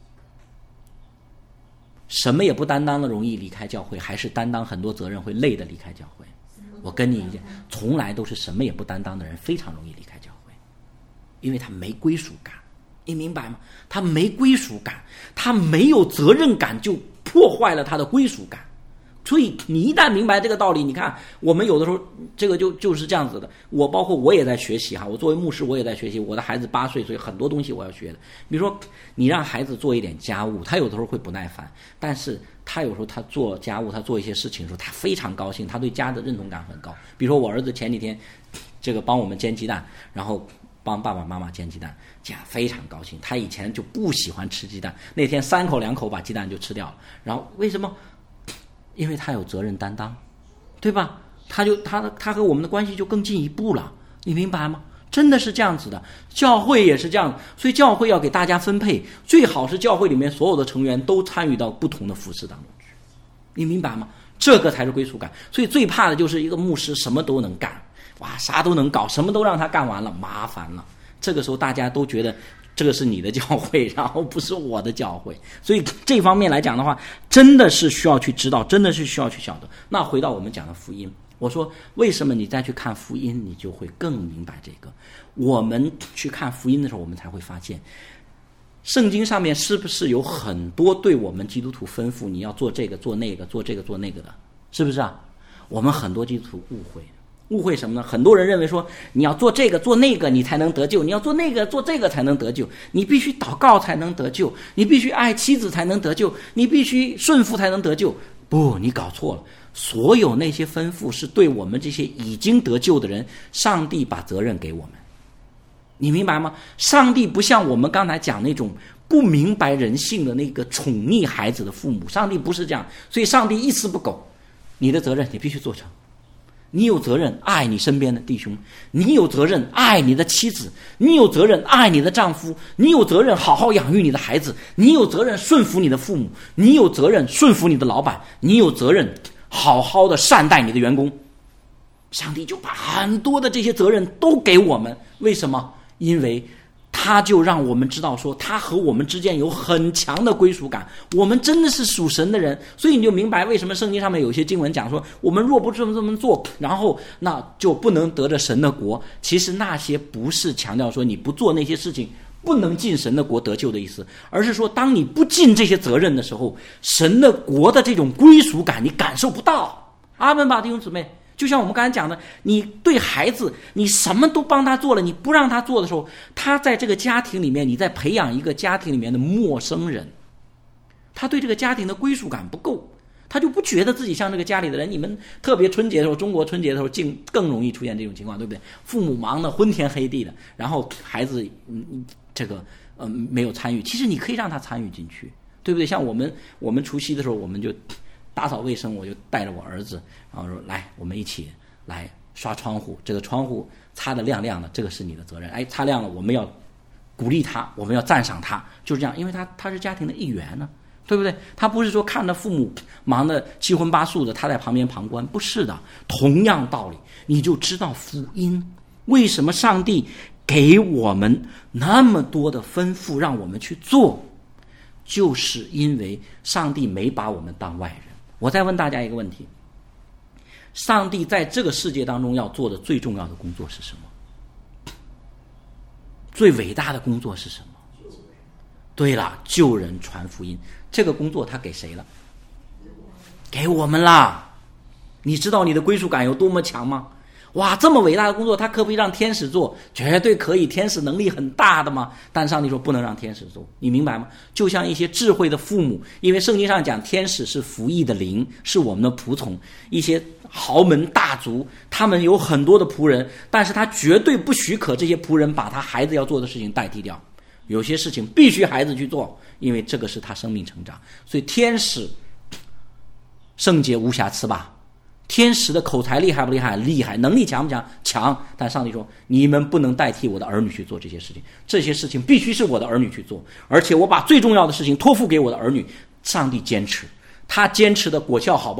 什么也不担当的容易离开教会，还是担当很多责任会累的离开教会？我跟你讲，从来都是什么也不担当的人非常容易离开教会，因为他没归属感。你明白吗？他没归属感，他没有责任感，就破坏了他的归属感。所以你一旦明白这个道理，你看我们有的时候这个就就是这样子的。我包括我也在学习哈，我作为牧师我也在学习。我的孩子八岁，所以很多东西我要学的。比如说你让孩子做一点家务，他有的时候会不耐烦，但是他有时候他做家务，他做一些事情的时候，他非常高兴，他对家的认同感很高。比如说我儿子前几天这个帮我们煎鸡蛋，然后帮爸爸妈妈煎鸡蛋，这样非常高兴。他以前就不喜欢吃鸡蛋，那天三口两口把鸡蛋就吃掉了。然后为什么？因为他有责任担当，对吧？他就他他和我们的关系就更进一步了，你明白吗？真的是这样子的，教会也是这样，所以教会要给大家分配，最好是教会里面所有的成员都参与到不同的服事当中去，你明白吗？这个才是归属感。所以最怕的就是一个牧师什么都能干，哇，啥都能搞，什么都让他干完了，麻烦了。这个时候大家都觉得这个是你的教会，然后不是我的教会，所以这方面来讲的话，真的是需要去知道，真的是需要去晓得。那回到我们讲的福音，我说为什么你再去看福音，你就会更明白这个。我们去看福音的时候，我们才会发现，圣经上面是不是有很多对我们基督徒吩咐你要做这个做那个做这个做那个的，是不是啊？我们很多基督徒误会误会什么呢？很多人认为说你要做这个做那个你才能得救，你要做那个做这个才能得救，你必须祷告才能得救，你必须爱妻子才能得救，你必须顺服才能得救。不，你搞错了。所有那些吩咐是对我们这些已经得救的人，上帝把责任给我们，你明白吗？上帝不像我们刚才讲那种不明白人性的那个宠溺孩子的父母，上帝不是这样。所以上帝一丝不苟，你的责任你必须做成。你有责任爱你身边的弟兄，你有责任爱你的妻子，你有责任爱你的丈夫，你有责任好好养育你的孩子，你有责任顺服你的父母，你有责任顺服你的老板，你有责任好好的善待你的员工。上帝就把很多的这些责任都给我们，为什么？因为他就让我们知道说他和我们之间有很强的归属感，我们真的是属神的人。所以你就明白为什么圣经上面有些经文讲说我们若不这么这么做，然后那就不能得着神的国。其实那些不是强调说你不做那些事情不能进神的国得救的意思，而是说当你不尽这些责任的时候，神的国的这种归属感你感受不到。阿们吧，弟兄姊妹。就像我们刚才讲的，你对孩子你什么都帮他做了，你不让他做的时候，他在这个家庭里面，你在培养一个家庭里面的陌生人，他对这个家庭的归属感不够，他就不觉得自己像这个家里的人。你们特别春节的时候，中国春节的时候竟更容易出现这种情况，对不对？父母忙得昏天黑地的，然后孩子嗯这个呃没有参与，其实你可以让他参与进去，对不对？像我们我们除夕的时候，我们就打扫卫生，我就带着我儿子，然后说来我们一起来刷窗户，这个窗户擦得亮亮的，这个是你的责任。哎，擦亮了我们要鼓励他，我们要赞赏他，就是这样。因为他他是家庭的一员呢，对不对？他不是说看着父母忙得七荤八素的，他在旁边旁观，不是的。同样道理，你就知道福音为什么上帝给我们那么多的吩咐让我们去做，就是因为上帝没把我们当外人。我再问大家一个问题，上帝在这个世界当中要做的最重要的工作是什么？最伟大的工作是什么？对了，救人传福音。这个工作他给谁了？给我们啦。你知道你的归属感有多么强吗？哇，这么伟大的工作他可不可以让天使做？绝对可以，天使能力很大的嘛。但上帝说不能让天使做，你明白吗？就像一些智慧的父母，因为圣经上讲天使是服役的灵，是我们的仆从。一些豪门大族他们有很多的仆人，但是他绝对不许可这些仆人把他孩子要做的事情代替掉，有些事情必须孩子去做，因为这个是他生命成长。所以天使圣洁无瑕疵吧？天使的口才厉害不厉害？厉害。能力强不强？强。但上帝说你们不能代替我的儿女去做这些事情，这些事情必须是我的儿女去做，而且我把最重要的事情托付给我的儿女。上帝坚持，他坚持的果效好不好？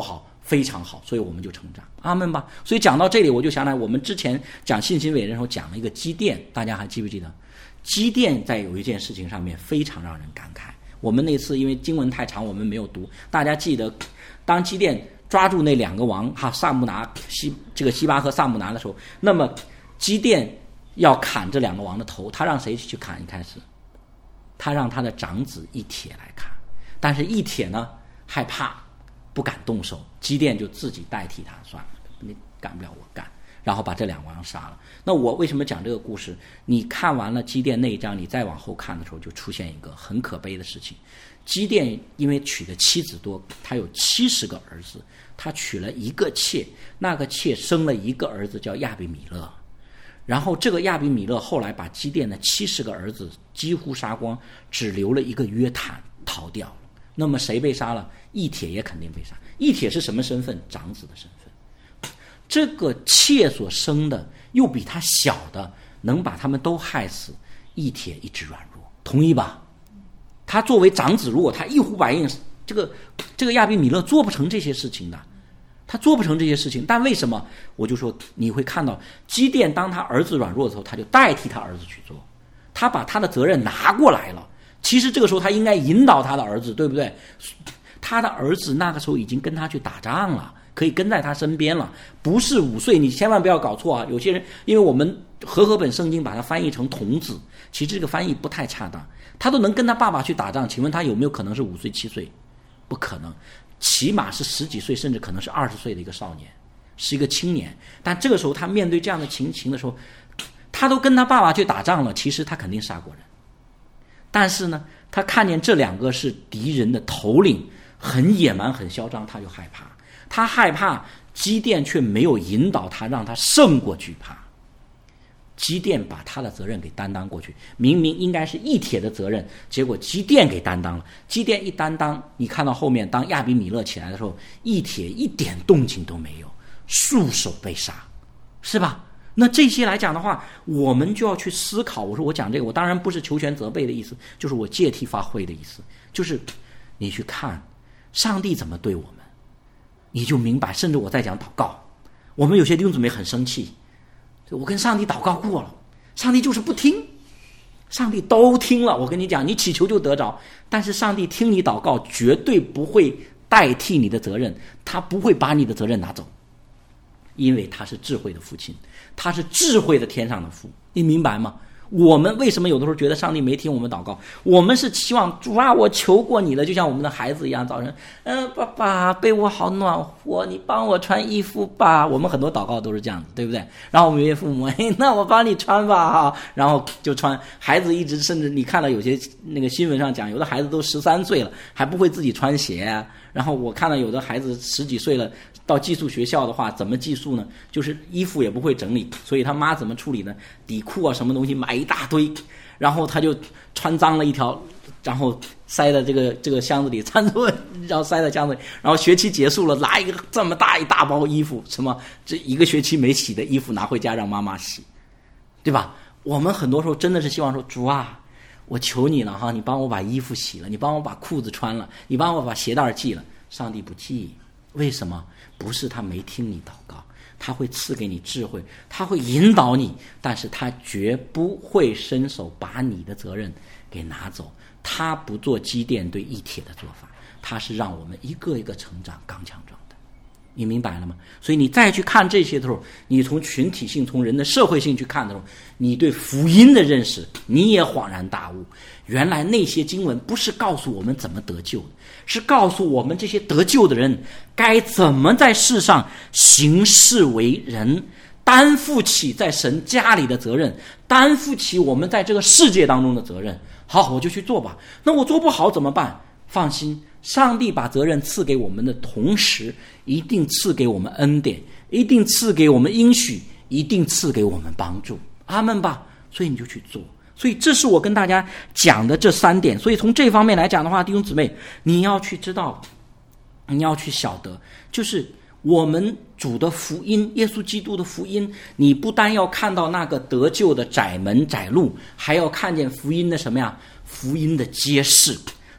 非常好，所以我们就成长。阿们吧。所以讲到这里，我就想起来我们之前讲信心伟人的时候讲了一个基甸，大家还记不记得？基甸在有一件事情上面非常让人感慨。我们那次因为经文太长，我们没有读。大家记得，当基甸抓住那两个王哈萨木拿西这个西巴和萨木拿的时候，那么基甸要砍这两个王的头，他让谁去砍？一开始，他让他的长子一帖来砍，但是一帖呢害怕，不敢动手，基甸就自己代替他，算了，你干不了我干，然后把这两个王杀了。那我为什么讲这个故事？你看完了基甸那一章，你再往后看的时候，就出现一个很可悲的事情。基甸因为娶的妻子多，他有七十个儿子，他娶了一个妾，那个妾生了一个儿子叫亚比米勒，然后这个亚比米勒后来把基甸的七十个儿子几乎杀光，只留了一个约坦逃掉了。那么谁被杀了？一帖也肯定被杀。一帖是什么身份？长子的身份。这个妾所生的又比他小的，能把他们都害死，一帖一直软弱，同意吧？他作为长子，如果他一呼百应，这个这个亚比米勒做不成这些事情的，他做不成这些事情。但为什么？我就说你会看到基甸当他儿子软弱的时候，他就代替他儿子去做，他把他的责任拿过来了。其实这个时候他应该引导他的儿子，对不对？他的儿子那个时候已经跟他去打仗了，可以跟在他身边了，不是五岁。你千万不要搞错啊！有些人因为我们和合本圣经把它翻译成童子，其实这个翻译不太恰当。他都能跟他爸爸去打仗，请问他有没有可能是五岁七岁？不可能，起码是十几岁，甚至可能是二十岁的一个少年，是一个青年。但这个时候他面对这样的情形的时候，他都跟他爸爸去打仗了，其实他肯定杀过人。但是呢，他看见这两个是敌人的头领，很野蛮很嚣张，他就害怕。他害怕，基甸却没有引导他，让他胜过惧怕。基甸把他的责任给担当过去，明明应该是一帖的责任，结果基甸给担当了。基甸一担当，你看到后面当亚比米勒起来的时候，一帖一点动静都没有，束手被杀，是吧？那这些来讲的话，我们就要去思考。我说我讲这个，我当然不是求全责备的意思，就是我借题发挥的意思，就是你去看上帝怎么对我们，你就明白。甚至我在讲祷告，我们有些弟兄姊妹很生气，我跟上帝祷告过了，上帝就是不听。上帝都听了，我跟你讲，你祈求就得着，但是上帝听你祷告绝对不会代替你的责任，他不会把你的责任拿走，因为他是智慧的父亲，他是智慧的天上的父，你明白吗？我们为什么有的时候觉得上帝没听我们祷告？我们是期望主啊，我求过你了，就像我们的孩子一样，早晨，嗯、呃，爸爸，被窝好暖和，你帮我穿衣服吧。我们很多祷告都是这样子，对不对？然后我们有些父母，哎，那我帮你穿吧，哈，然后就穿。孩子一直，甚至你看到有些那个新闻上讲，有的孩子都十三岁了，还不会自己穿鞋啊。然后我看到有的孩子十几岁了，到寄宿学校的话，怎么寄宿呢？就是衣服也不会整理，所以他妈怎么处理呢？底裤啊，什么东西买一大堆，然后他就穿脏了一条，然后塞在这个这个箱子里，穿出然后塞在箱子里，然后学期结束了，拿一个这么大一大包衣服，什么这一个学期没洗的衣服拿回家让妈妈洗，对吧？我们很多时候真的是希望说，主啊，我求你了哈，你帮我把衣服洗了，你帮我把裤子穿了，你帮我把鞋带系了。上帝不记，为什么？不是他没听你祷告，他会赐给你智慧，他会引导你，但是他绝不会伸手把你的责任给拿走。他不做基甸对一帖的做法，他是让我们一个一个成长刚强壮的。你明白了吗？所以你再去看这些的时候，你从群体性从人的社会性去看的时候，你对福音的认识你也恍然大悟，原来那些经文不是告诉我们怎么得救的，是告诉我们这些得救的人该怎么在世上行事为人，担负起在神家里的责任，担负起我们在这个世界当中的责任。好，我就去做吧。那我做不好怎么办？放心，上帝把责任赐给我们的同时，一定赐给我们恩典，一定赐给我们应许，一定赐给我们帮助。阿们吧。所以你就去做。所以这是我跟大家讲的这三点。所以从这方面来讲的话，弟兄姊妹，你要去知道，你要去晓得，就是我们主的福音，耶稣基督的福音，你不单要看到那个得救的窄门窄路，还要看见福音的什么呀？福音的揭示。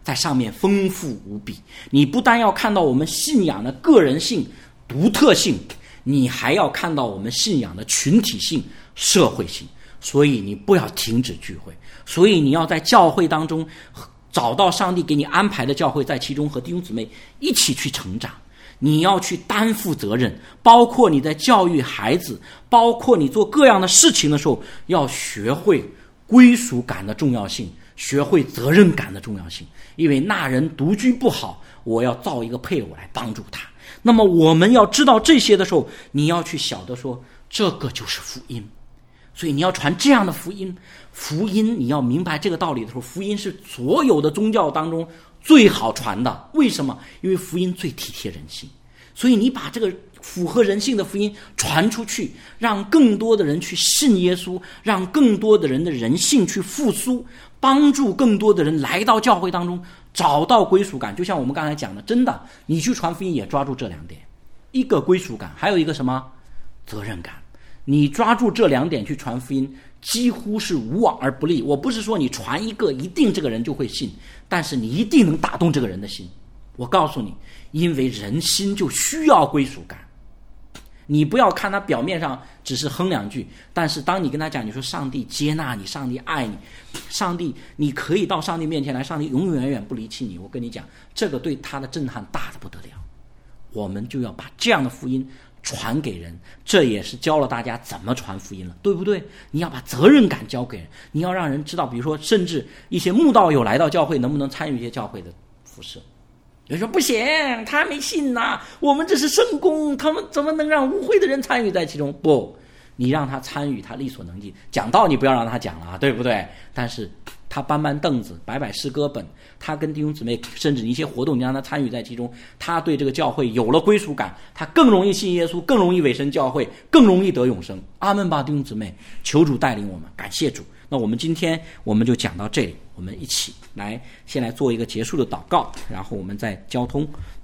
在上面丰富无比。你不但要看到我们信仰的个人性、独特性，你还要看到我们信仰的群体性、社会性。所以你不要停止聚会，所以你要在教会当中找到上帝给你安排的教会，在其中和弟兄姊妹一起去成长。你要去担负责任，包括你在教育孩子，包括你做各样的事情的时候，要学会归属感的重要性，学会责任感的重要性。因为那人独居不好，我要造一个配偶来帮助他。那么我们要知道这些的时候，你要去晓得说，这个就是福音。所以你要传这样的福音，福音你要明白这个道理的时候，福音是所有的宗教当中最好传的。为什么？因为福音最体贴人性。所以你把这个符合人性的福音传出去，让更多的人去信耶稣，让更多的人的人性去复苏，帮助更多的人来到教会当中找到归属感。就像我们刚才讲的，真的你去传福音也抓住这两点，一个归属感，还有一个什么？责任感。你抓住这两点去传福音，几乎是无往而不利。我不是说你传一个一定这个人就会信，但是你一定能打动这个人的心。我告诉你，因为人心就需要归属感。你不要看他表面上只是哼两句，但是当你跟他讲，你说上帝接纳你，上帝爱你，上帝你可以到上帝面前来，上帝永永远远不离弃你，我跟你讲，这个对他的震撼大得不得了。我们就要把这样的福音传给人，这也是教了大家怎么传福音了，对不对？你要把责任感交给人，你要让人知道，比如说甚至一些慕道友来到教会，能不能参与一些教会的服事。有人说不行，他没信呐、啊，我们这是圣工，他们怎么能让污秽的人参与在其中？不，你让他参与，他力所能及。讲道你不要让他讲了，对不对？但是他搬搬凳子，摆摆诗歌本，他跟弟兄姊妹甚至一些活动，你让他参与在其中，他对这个教会有了归属感，他更容易信耶稣，更容易委身教会，更容易得永生。阿们吧，弟兄姊妹，求主带领我们，感谢主。那我们今天我们就讲到这里，我们一起来先来做一个结束的祷告，然后我们再交通。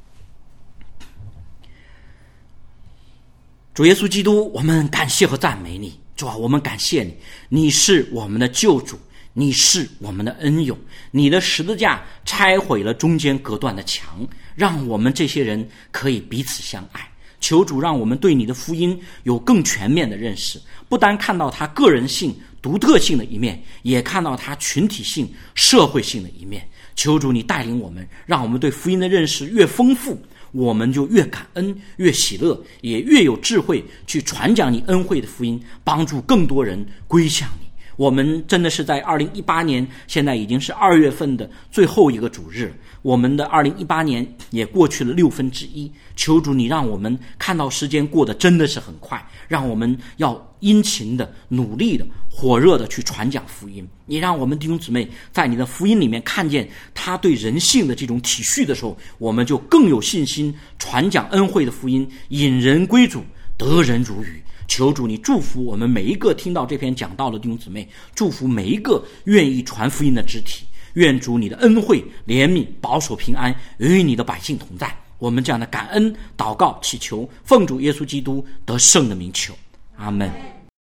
主耶稣基督，我们感谢和赞美你。主啊，我们感谢你，你是我们的救主，你是我们的恩友，你的十字架拆毁了中间隔断的墙，让我们这些人可以彼此相爱。求主让我们对你的福音有更全面的认识，不单看到它个人性独特性的一面，也看到它群体性社会性的一面。求主你带领我们，让我们对福音的认识越丰富，我们就越感恩，越喜乐，也越有智慧去传讲你恩惠的福音，帮助更多人归向你。我们真的是在二零一八年，现在已经是二月份的最后一个主日，我们的二零一八年也过去了六分之一。求主你让我们看到时间过得真的是很快，让我们要殷勤的、努力的、火热的去传讲福音。你让我们弟兄姊妹在你的福音里面看见他对人性的这种体恤的时候，我们就更有信心传讲恩惠的福音，引人归主，得人如鱼。求主你祝福我们每一个听到这篇讲道的弟兄姊妹，祝福每一个愿意传福音的肢体。愿主你的恩惠、怜悯、保守、平安与你的百姓同在。我们这样的感恩祷告祈求，奉主耶稣基督得胜的名求，阿们。